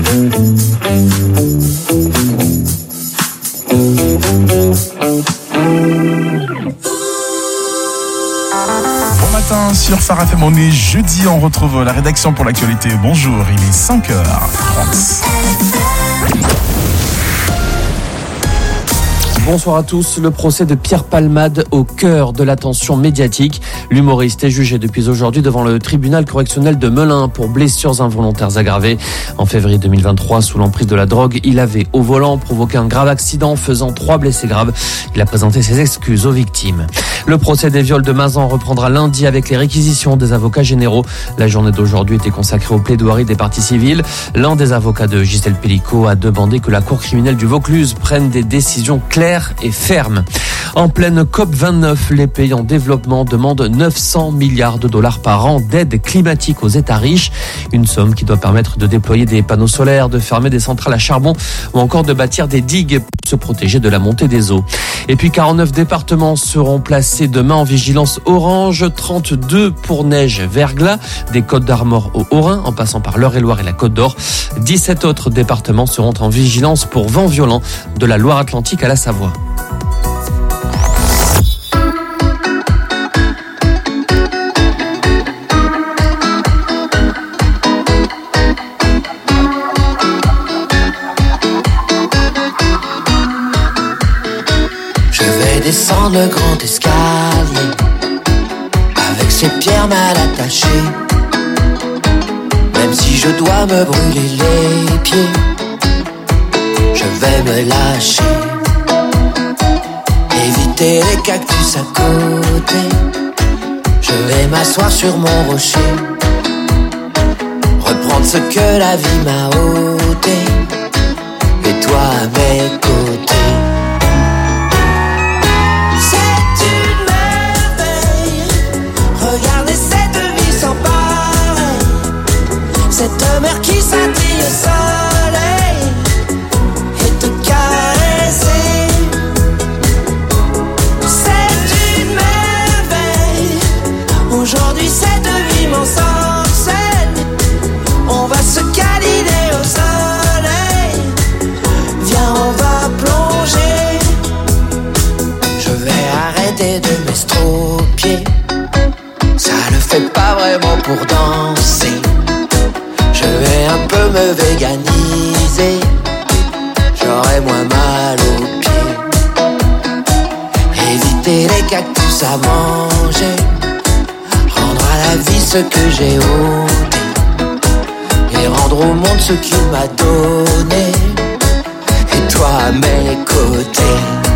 Bon matin sur Phare F M, on est jeudi, on retrouve la rédaction pour l'actualité. Bonjour, il est cinq heures trente. Bonsoir à tous. Le procès de Pierre Palmade au cœur de l'attention médiatique. L'humoriste est jugé depuis aujourd'hui devant le tribunal correctionnel de Melun pour blessures involontaires aggravées. En février deux mille vingt-trois, sous l'emprise de la drogue, il avait au volant provoqué un grave accident faisant trois blessés graves. Il a présenté ses excuses aux victimes. Le procès des viols de Mazan reprendra lundi avec les réquisitions des avocats généraux. La journée d'aujourd'hui était consacrée aux plaidoiries des parties civiles. L'un des avocats de Gisèle Pellicot a demandé que la cour criminelle du Vaucluse prenne des décisions claires et ferme. En pleine COP vingt-neuf, les pays en développement demandent neuf cents milliards de dollars par an d'aide climatique aux États riches. Une somme qui doit permettre de déployer des panneaux solaires, de fermer des centrales à charbon ou encore de bâtir des digues pour se protéger de la montée des eaux. Et puis quarante-neuf départements seront placés demain en vigilance orange, trente-deux pour neige verglas, des Côtes d'Armor au Haut-Rhin en passant par l'Eure-et-Loire et la Côte d'Or. dix-sept autres départements seront en vigilance pour vent violent de la Loire-Atlantique à la Savoie. Descendre le grand escalier avec ses pierres mal attachées. Même si je dois me brûler les pieds, je vais me lâcher. Éviter les cactus à côté, je vais m'asseoir sur mon rocher. Reprendre ce que la vie m'a ôté, et toi à mes côtés. Regardez cette vie sans pareil, cette mer qui scintille au soleil et te caresser. C'est une merveille. Aujourd'hui cette vie m'ensorcelle. On va se câliner au soleil. Viens, on va plonger. Je vais arrêter de m'estropier. Ça ne fait pas vraiment pour danser. Je vais un peu me véganiser. J'aurai moins mal aux pieds. Éviter les cactus à manger. Rendre à la vie ce que j'ai ôté. Et rendre au monde ce qu'il m'a donné. Et toi à mes côtés.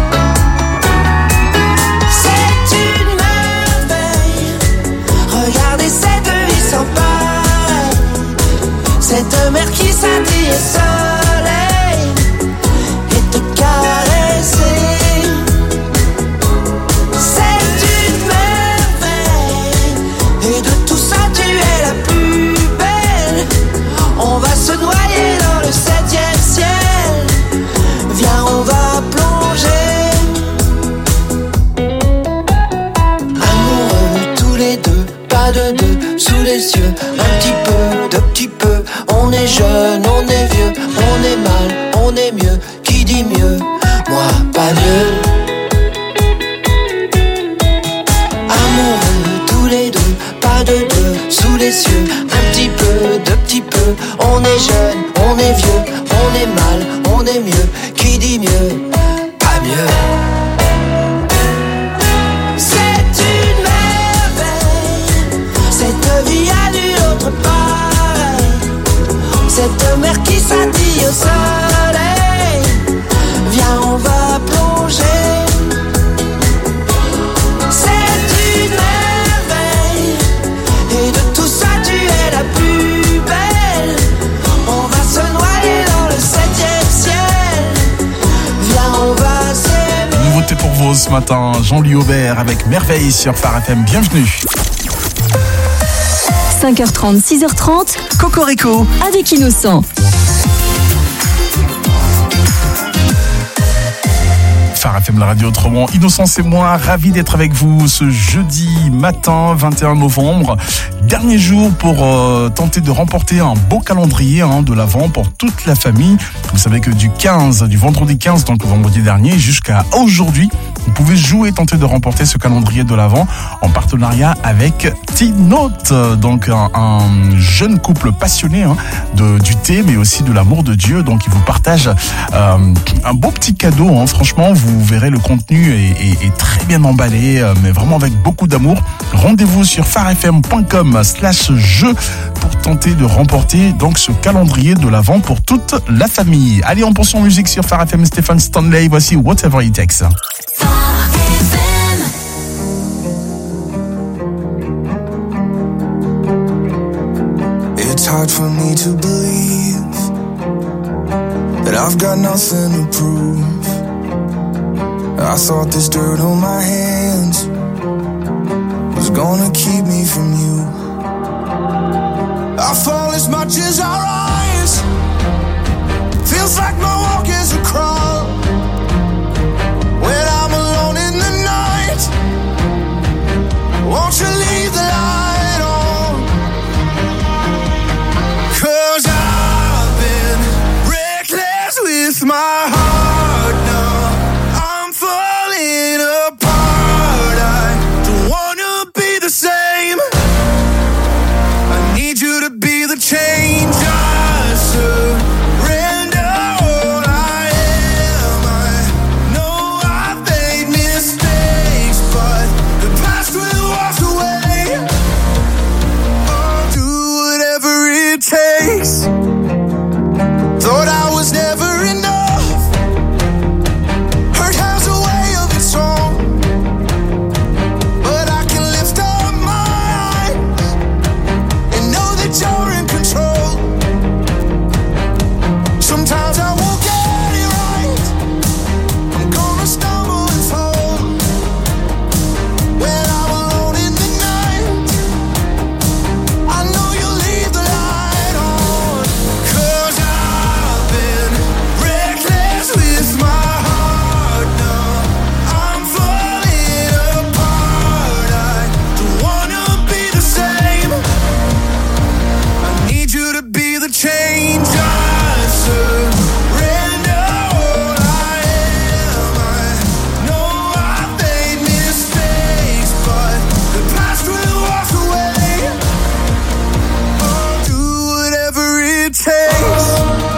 Regardez cette vie sans pareil, cette mer qui scintille au soleil et te caresser. C'est une merveille, et de tout ça tu es la plus belle. On va se noyer dans le septième ciel. Viens, on va plonger. Amoureux tous les deux, pas de deux, sous les yeux, un petit peu, de petit peu. On est jeune, on est vieux, on est mal, on est mieux. Qui dit mieux? Moi, pas mieux. Amoureux tous les deux, pas de deux, sous les yeux, un petit peu, de petit peu. On est jeune, on est vieux, on est mal, on est mieux. Qui dit mieux? Pas mieux. C'est une merveille, cette tôt ce matin. Jean-Louis Aubert avec Merveille sur Phare F M. Bienvenue. cinq heures trente, six heures trente, Cocorico avec Innocent. Phare F M, la radio autrement. Innocent, c'est moi, ravi d'être avec vous ce jeudi matin, vingt et un novembre. Dernier jour pour euh, tenter de remporter un beau calendrier hein, de l'Avent pour toute la famille. Vous savez que du quinze, du vendredi quinze, donc vendredi dernier, jusqu'à aujourd'hui, vous pouvez jouer et tenter de remporter ce calendrier de l'Avent en partenariat avec T-Note, donc un, un jeune couple passionné hein, de, du thé, mais aussi de l'amour de Dieu. Donc, il vous partage euh, un beau petit cadeau. Hein. Franchement, vous verrez le contenu est, est, est très bien emballé, euh, mais vraiment avec beaucoup d'amour. Rendez-vous sur pharefm point com slash jeu pour tenter de remporter donc ce calendrier de l'Avent pour toute la famille. Allez, on pense en musique sur Phare F M. Stéphane Stanley, voici Whatever It Takes. It's hard for me to believe that I've got nothing to prove. I thought this dirt on my hands was gonna keep me from you. I fall as much as I rise. Feels like my walk is a crawl. When I'm alone in the night, won't you leave the light on? 'Cause I've been reckless with my heart now. I'm falling apart. I don't wanna be the same. I need you to be the change. I surrender all I am. I know I've made mistakes, but the past will wash away. I'll do whatever it takes. Thought I was never enough. Hurt has a way of its own. But I can lift up my eyes and know that you're in control. Sometimes I won't get it right. I'm gonna stumble and fall. When I'm alone in the night, I know you'll leave the light on. 'Cause I've been reckless with my heart now. I'm falling apart. I don't wanna be the same. I need you to be the change. I surrender all I am. I know I've made mistakes, but the past will wash away. I'll do whatever it takes.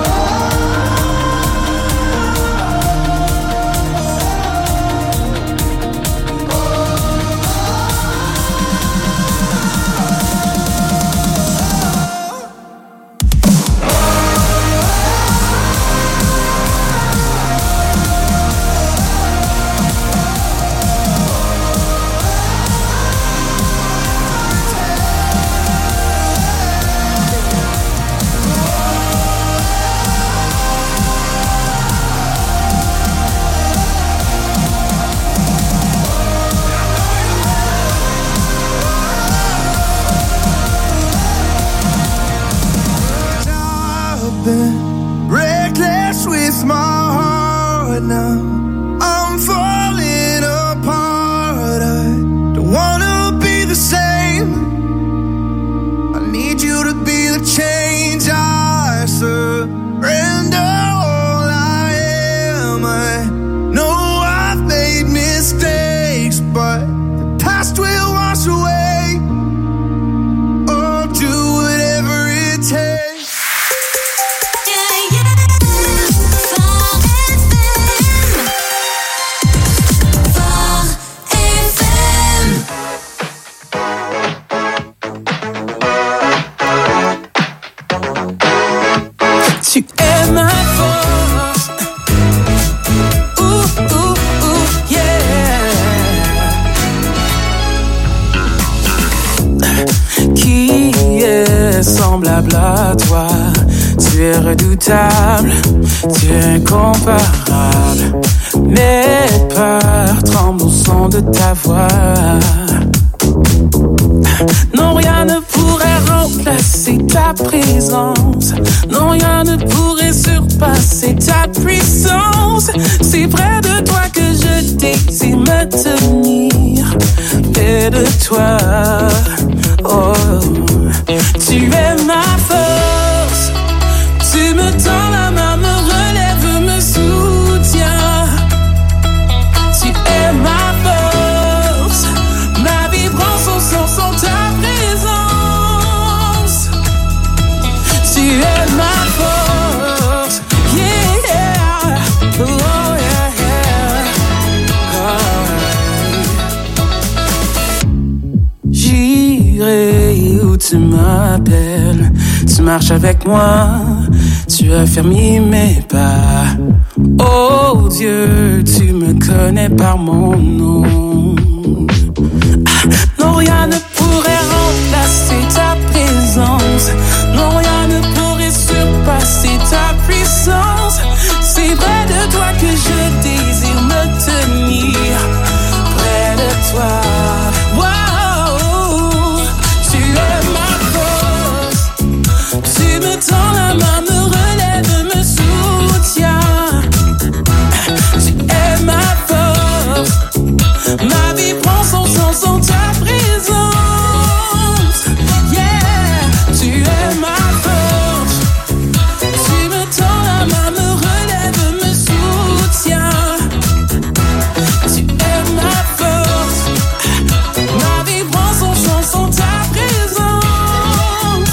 I've been reckless with my heart now. I'm falling apart. I don't wanna be the same. I need you to be the change. I surrender all I am. I know I've made mistakes, but the past will wash away. I'll do whatever it takes. Tu es ma force. Ouh, ouh, ouh, yeah. Qui est semblable à toi? Tu es redoutable, tu es incomparable. Mes peurs tremblent son de ta voix. Non, rien ne pourrait remplacer ta présence. Non, rien ne pourrait surpasser ta puissance. C'est près de toi que je désire me tenir. Près de toi, oh, tu es ma force. Tu me tends la main, me relève, me soutiens. Tu es ma force. Ma vie prend son sens en ta présence. Tu es ma force. Yeah. Oh, yeah, yeah. Oh. J'irai où tu m'appelles. Tu marches avec moi. Tu as fermé mes pas. Oh Dieu, tu me connais par mon nom. Non, rien ne pourrait remplacer ta présence. Non, rien ne pourrait surpasser ta puissance. C'est près de toi que je désire me tenir. Près de toi. Wow, tu es ma force. Tu me tends la main, me relève, me soutiens. Tu es ma force. Ma vie prend son sens en ta présence. Yeah, tu es ma force. Tu me tends la main, me relève, me soutiens. Tu es ma force. Ma vie prend son sens en ta présence.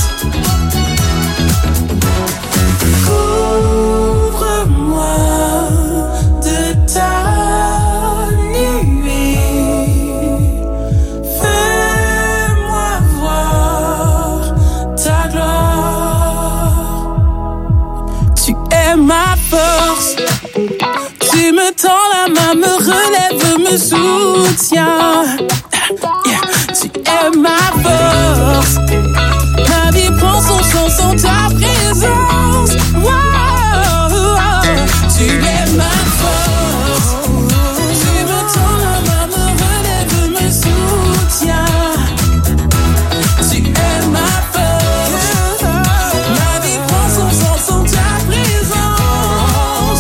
Couvre-moi de ta nuée. Fais-moi voir ta gloire. Tu es ma force. Tu me tends la main, me relève, me soutiens. Yeah. Tu es ma force. Ma vie prend son sens en ta présence. Wow. Tu es ma force. Tu me tends la main, me relève, me soutiens. Tu es ma force. Ma vie prend son sens en ta présence.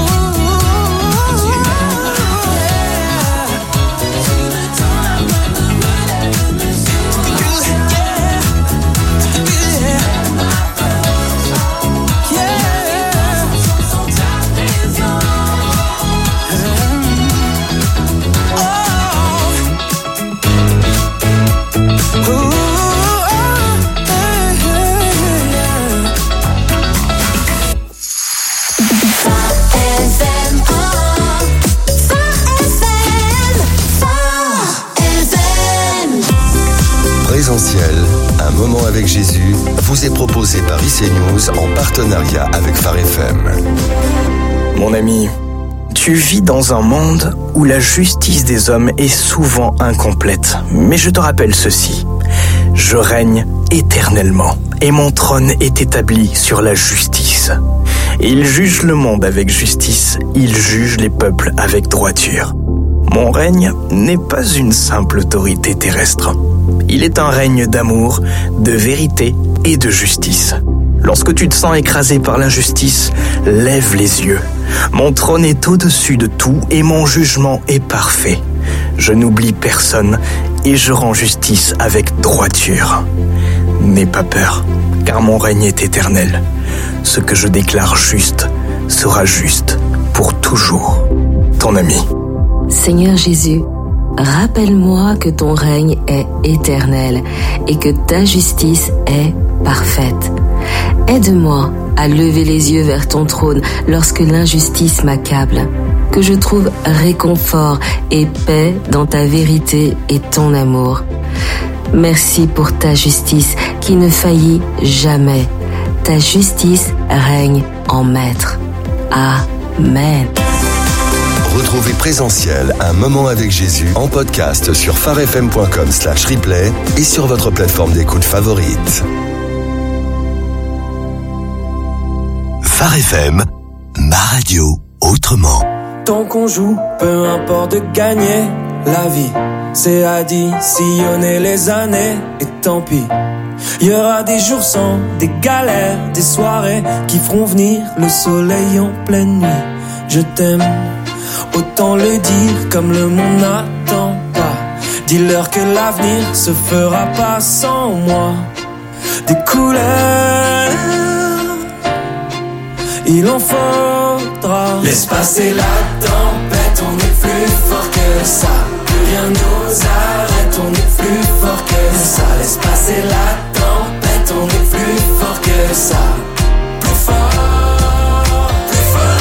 Tu es ma force. Tu me tends la main, me relève, me soutiens. Tu es ma force. Yeah. Son sens en ta présence. Oh. Oh, oh, hey, hey, Présentiel, un moment avec Jésus, vous est proposé par I C News en partenariat avec Phare F M. Mon ami, tu vis dans un monde où la justice des hommes est souvent incomplète. Mais je te rappelle ceci, je règne éternellement et mon trône est établi sur la justice. Il juge le monde avec justice, il juge les peuples avec droiture. Mon règne n'est pas une simple autorité terrestre. Il est un règne d'amour, de vérité et de justice. Lorsque tu te sens écrasé par l'injustice, lève les yeux. Mon trône est au-dessus de tout et mon jugement est parfait. Je n'oublie personne et je rends justice avec droiture. N'aie pas peur, car mon règne est éternel. Ce que je déclare juste sera juste pour toujours. Ton ami. Seigneur Jésus, rappelle-moi que ton règne est éternel et que ta justice est parfaite. Aide-moi à lever les yeux vers ton trône lorsque l'injustice m'accable, que je trouve réconfort et paix dans ta vérité et ton amour. Merci pour ta justice qui ne faillit jamais. Ta justice règne en maître. Amen. Retrouvez Présentiel, un moment avec Jésus en podcast sur pharefm.com slash replay et sur votre plateforme d'écoute favorite. Phare F M, ma radio autrement. Tant qu'on joue, peu importe de gagner. La vie, c'est additionner les années, et tant pis. Il y aura des jours sans, des galères, des soirées qui feront venir le soleil en pleine nuit. Je t'aime, autant le dire comme le monde n'attend pas. Dis-leur que l'avenir se fera pas sans moi. Des couleurs, il en faudra. Laisse passer la tempête, on est plus fort que ça. Plus rien nous arrête, on est plus fort que ça. Laisse passer la tempête, on est plus fort que ça. Plus fort, plus fort.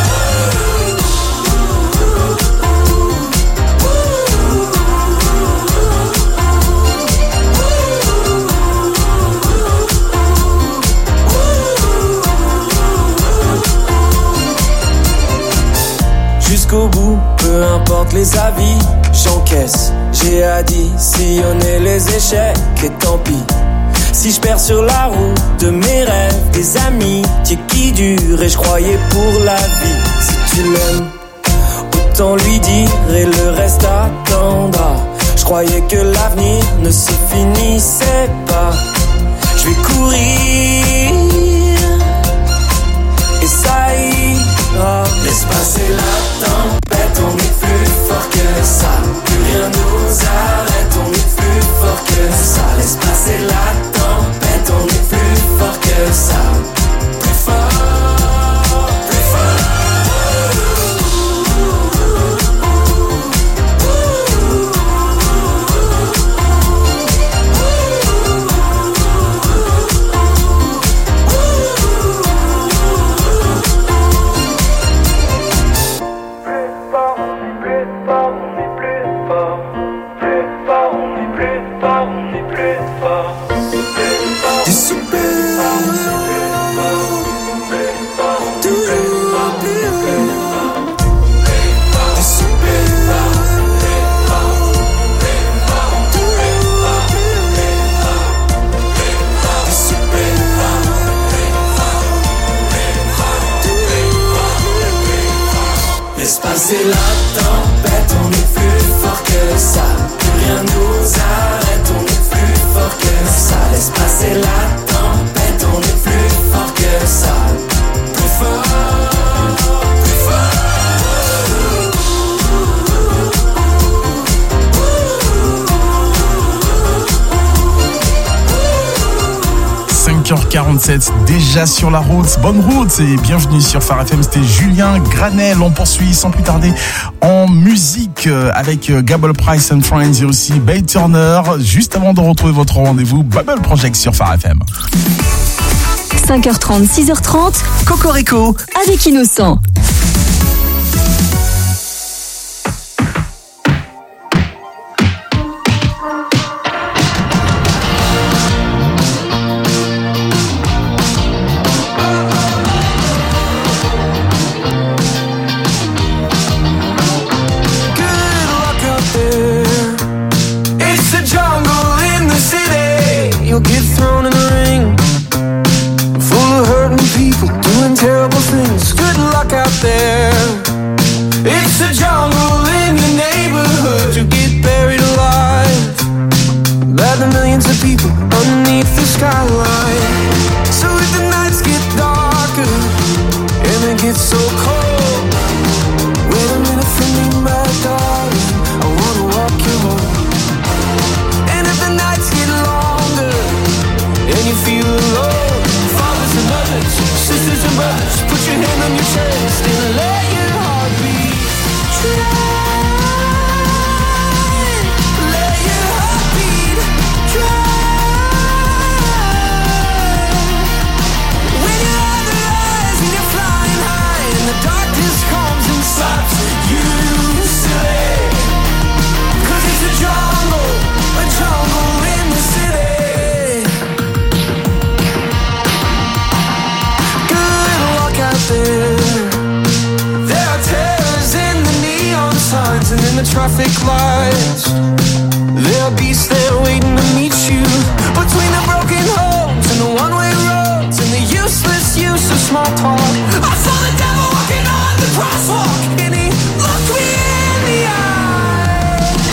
Jusqu'au bout, peu importe les avis, j'encaisse. J'ai additionné les échecs et tant pis. Si je perds sur la route de mes rêves, des amitiés qui durent et je croyais pour la vie. Si tu l'aimes, autant lui dire et le reste attendra. Je croyais que l'avenir ne se finissait pas. Je vais courir et ça ira. Laisse passer la tempête, on est plus fort que ça. Plus rien nous arrête, on est plus fort que ça. Laisse passer la tempête, on est plus fort que ça. Plus fort, plus fort. C'est la tempête, on est plus fort que ça. Plus rien nous arrête, on est plus fort que ça. Laisse passer la tempête, on est plus fort que ça. Plus fort, plus fort. cinq heures quarante-sept, déjà sur la route. Bonne route et bienvenue sur Phare F M. C'était Julien Granel. On poursuit sans plus tarder en musique avec Gable Price and Friends et aussi Bay Turner. Juste avant de retrouver votre rendez-vous Bubble Project sur Phare F M. cinq heures trente, six heures trente. Cocorico avec Innocent. Traffic lights, there are beasts there waiting to meet you between the broken homes and the one-way roads and the useless use of small talk. I saw the devil walking on the crosswalk and he looked me in the eye.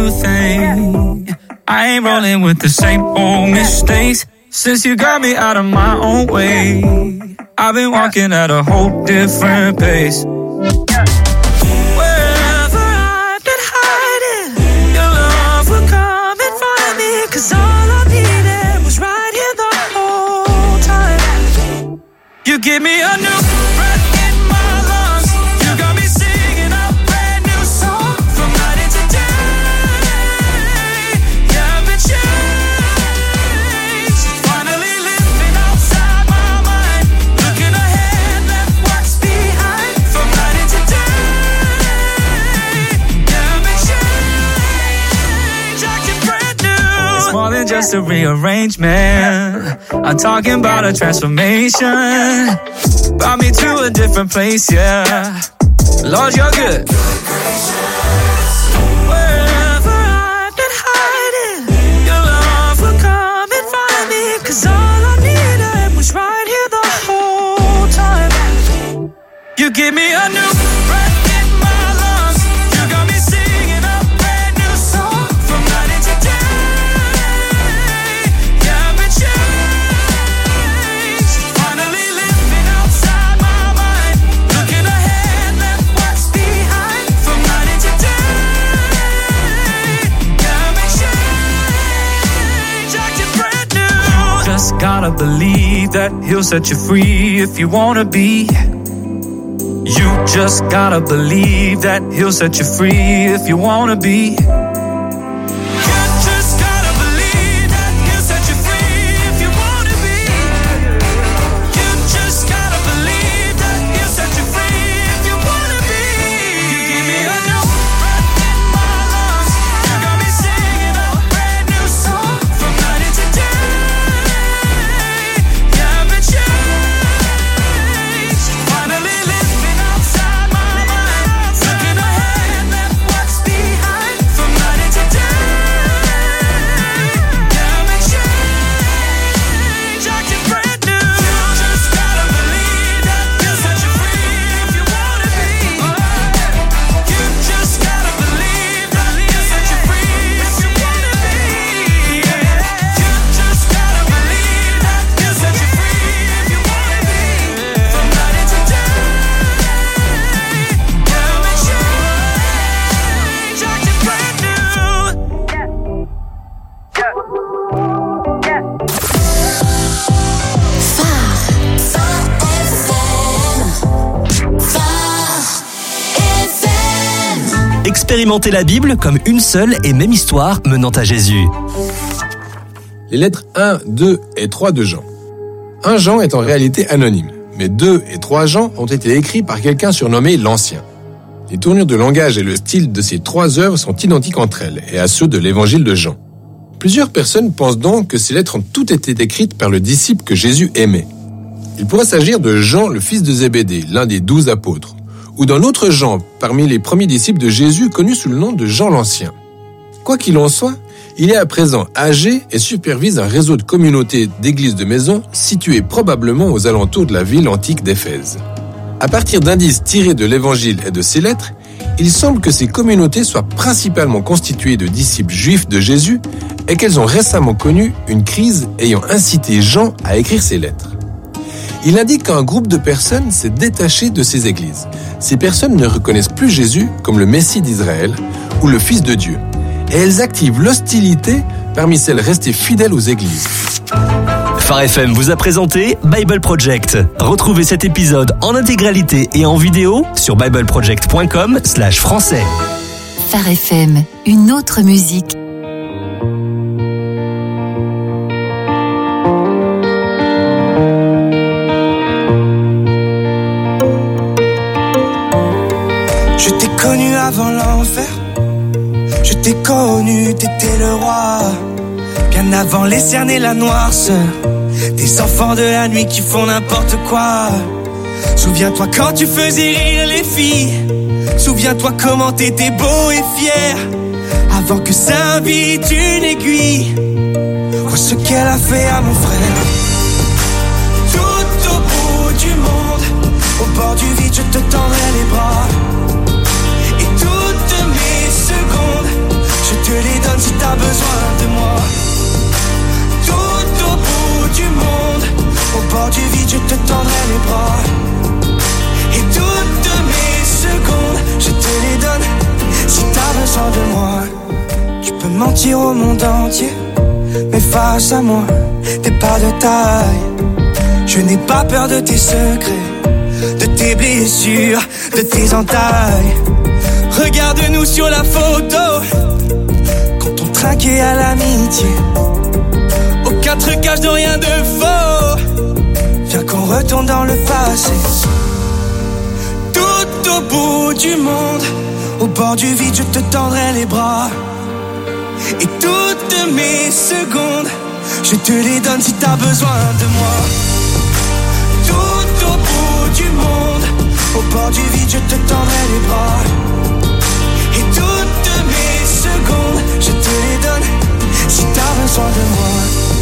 new thing. I ain't rolling with the same old mistakes. Since you got me out of my own way, I've been walking at a whole different pace. Wherever I've been hiding, your love will come and find me. Cause all I needed was right here the whole time. You give me a new breath in my lungs. You got me singing a brand new song. From night into day, yeah, I've been changed. Finally living outside my mind. Looking ahead, left what's behind. From night into day, yeah, I've been changed. Acting brand new. It's more than just a rearrangement. I'm talking about a transformation. Brought me to a different place, yeah. Lord, you're good. Wherever I've been hiding, your love will come and find me. Cause all I needed was right here the whole time. You give me a new breath in my lungs. You got me singing a brand new song. From night into day, yeah, I've been changed. Finally living outside my mind. Looking ahead, left what's behind. From night into day, yeah, I've been changed. Acting brand new. Just gotta believe that he'll set you free if you wanna be. You just gotta believe that he'll set you free if you wanna be. You just gotta believe that he'll set you free if you wanna be. You just gotta believe that he'll set you free if you wanna be. You give me a new breath in my lungs. You got me singing a brand new song. From night into day, yeah, I've been changed. Finally living outside my mind. Looking ahead, left what's behind. From night into day, yeah, I've been changed. Acting brand new. You just gotta believe that he'll set you free if you wanna be. You just gotta believe that he'll set you free if you wanna be. You just gotta believe that he'll set you free if you wanna be. From night into day, yeah, I've been changed. Acting brand new. Expérimentez la Bible comme une seule et même histoire menant à Jésus. Les lettres un, deux et trois de Jean. un Jean est en réalité anonyme, mais deux et trois Jean ont été écrits par quelqu'un surnommé l'Ancien. Les tournures de langage et le style de ces trois œuvres sont identiques entre elles et à ceux de l'évangile de Jean. Plusieurs personnes pensent donc que ces lettres ont toutes été écrites par le disciple que Jésus aimait. Il pourrait s'agir de Jean, le fils de Zébédée, l'un des douze apôtres, ou d'un autre Jean, parmi les premiers disciples de Jésus, connu sous le nom de Jean l'Ancien. Quoi qu'il en soit, il est à présent âgé et supervise un réseau de communautés d'églises de maisons situées probablement aux alentours de la ville antique d'Éphèse. À partir d'indices tirés de l'évangile et de ses lettres, il semble que ces communautés soient principalement constituées de disciples juifs de Jésus et qu'elles ont récemment connu une crise ayant incité Jean à écrire ces lettres. Il indique qu'un groupe de personnes s'est détaché de ces églises. Ces personnes ne reconnaissent plus Jésus comme le Messie d'Israël ou le Fils de Dieu. Et elles activent l'hostilité parmi celles restées fidèles aux églises. Phare F M vous a présenté Bible Project. Retrouvez cet épisode en intégralité et en vidéo sur bibleproject point com slash français. Phare F M, une autre musique. Je t'ai connu avant l'enfer. Je t'ai connu, t'étais le roi. Bien avant les cernes et la noirceur. Des enfants de la nuit qui font n'importe quoi. Souviens-toi quand tu faisais rire les filles. Souviens-toi comment t'étais beau et fier. Avant que s'invite une aiguille. Vois ce qu'elle a fait à mon frère. Tout au bout du monde, au bord du vide, je te tendrai les bras. Et toutes mes secondes, je te les vide, je te tendrai les bras. Et toutes mes secondes, je te les donne si t'as besoin de moi. Tu peux mentir au monde entier, mais face à moi, t'es pas de taille. Je n'ai pas peur de tes secrets, de tes blessures, de tes entailles. Regarde-nous sur la photo, quand on trinquait à l'amitié. Aucun trucage de rien de faux. Viens qu'on retourne dans le passé. Tout au bout du monde, au bord du vide, je te tendrai les bras. Et toutes mes secondes, je te les donne si t'as besoin de moi. Tout au bout du monde, au bord du vide, je te tendrai les bras. Et toutes mes secondes, je te les donne si t'as besoin de moi.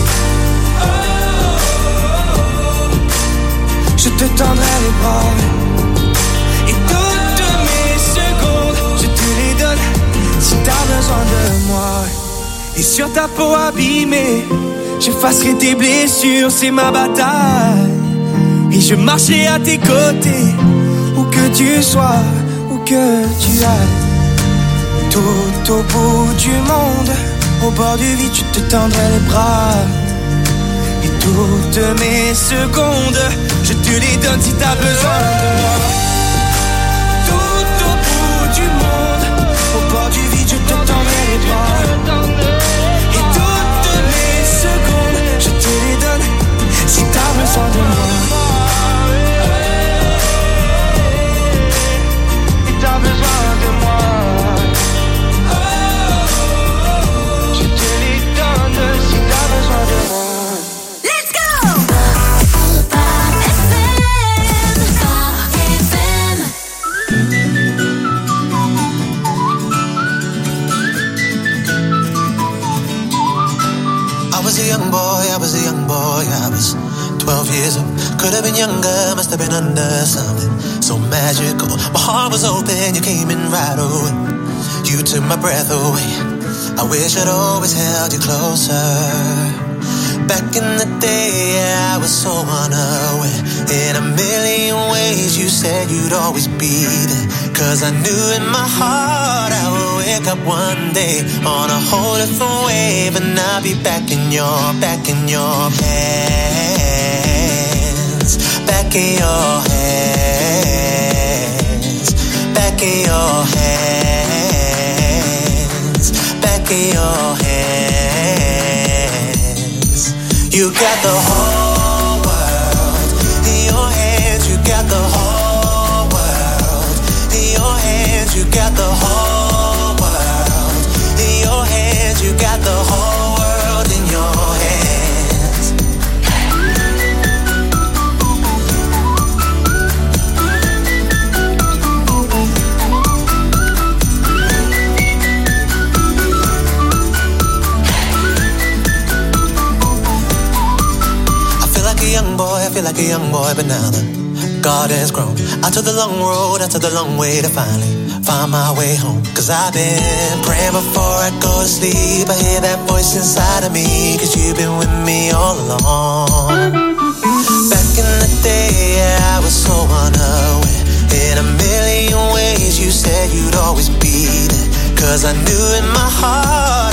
Je te tendrai les bras. Et toutes mes secondes, je te les donne si t'as besoin de moi. Et sur ta peau abîmée, j'effacerai tes blessures, c'est ma bataille. Et je marcherai à tes côtés, où que tu sois, où que tu ailles. Tout au bout du monde, au bord du vide, je te tendrai les bras. Et toutes mes secondes, je te les donne si t'as besoin de moi. Tout au bout du monde, au bord du vide, je te tendrai les bras. Et toutes mes secondes, je te les donne si t'as besoin de moi. Si t'as besoin de moi, je te les donne si t'as besoin de moi. I was a young boy, I was a young boy, I was twelve years old. Could have been younger, must have been under something so magical. My heart was open, you came in right away. You took my breath away. I wish I'd always held you closer. Back in the day, I was so unaware. In a million ways, you said you'd always be there. Cause I knew in my heart I would wake up one day on a whole different wave, and I'll be back in your, back in your hands. Back in your hands. Back in your hands. Back in your hands. You got the whole world in your hands. You got the whole world in your hands. You got the whole world in your hands. You got the whole world in your hands. I feel like a young boy, I feel like a young boy, but now the garden's grown. I took the long road, I took the long way to finally find my way home. Cause I've been praying before I go to sleep. I hear that voice inside of me, cause you've been with me all along. Back in the day, yeah, I was so unaware. In a million ways, you said you'd always be there. Cause I knew in my heart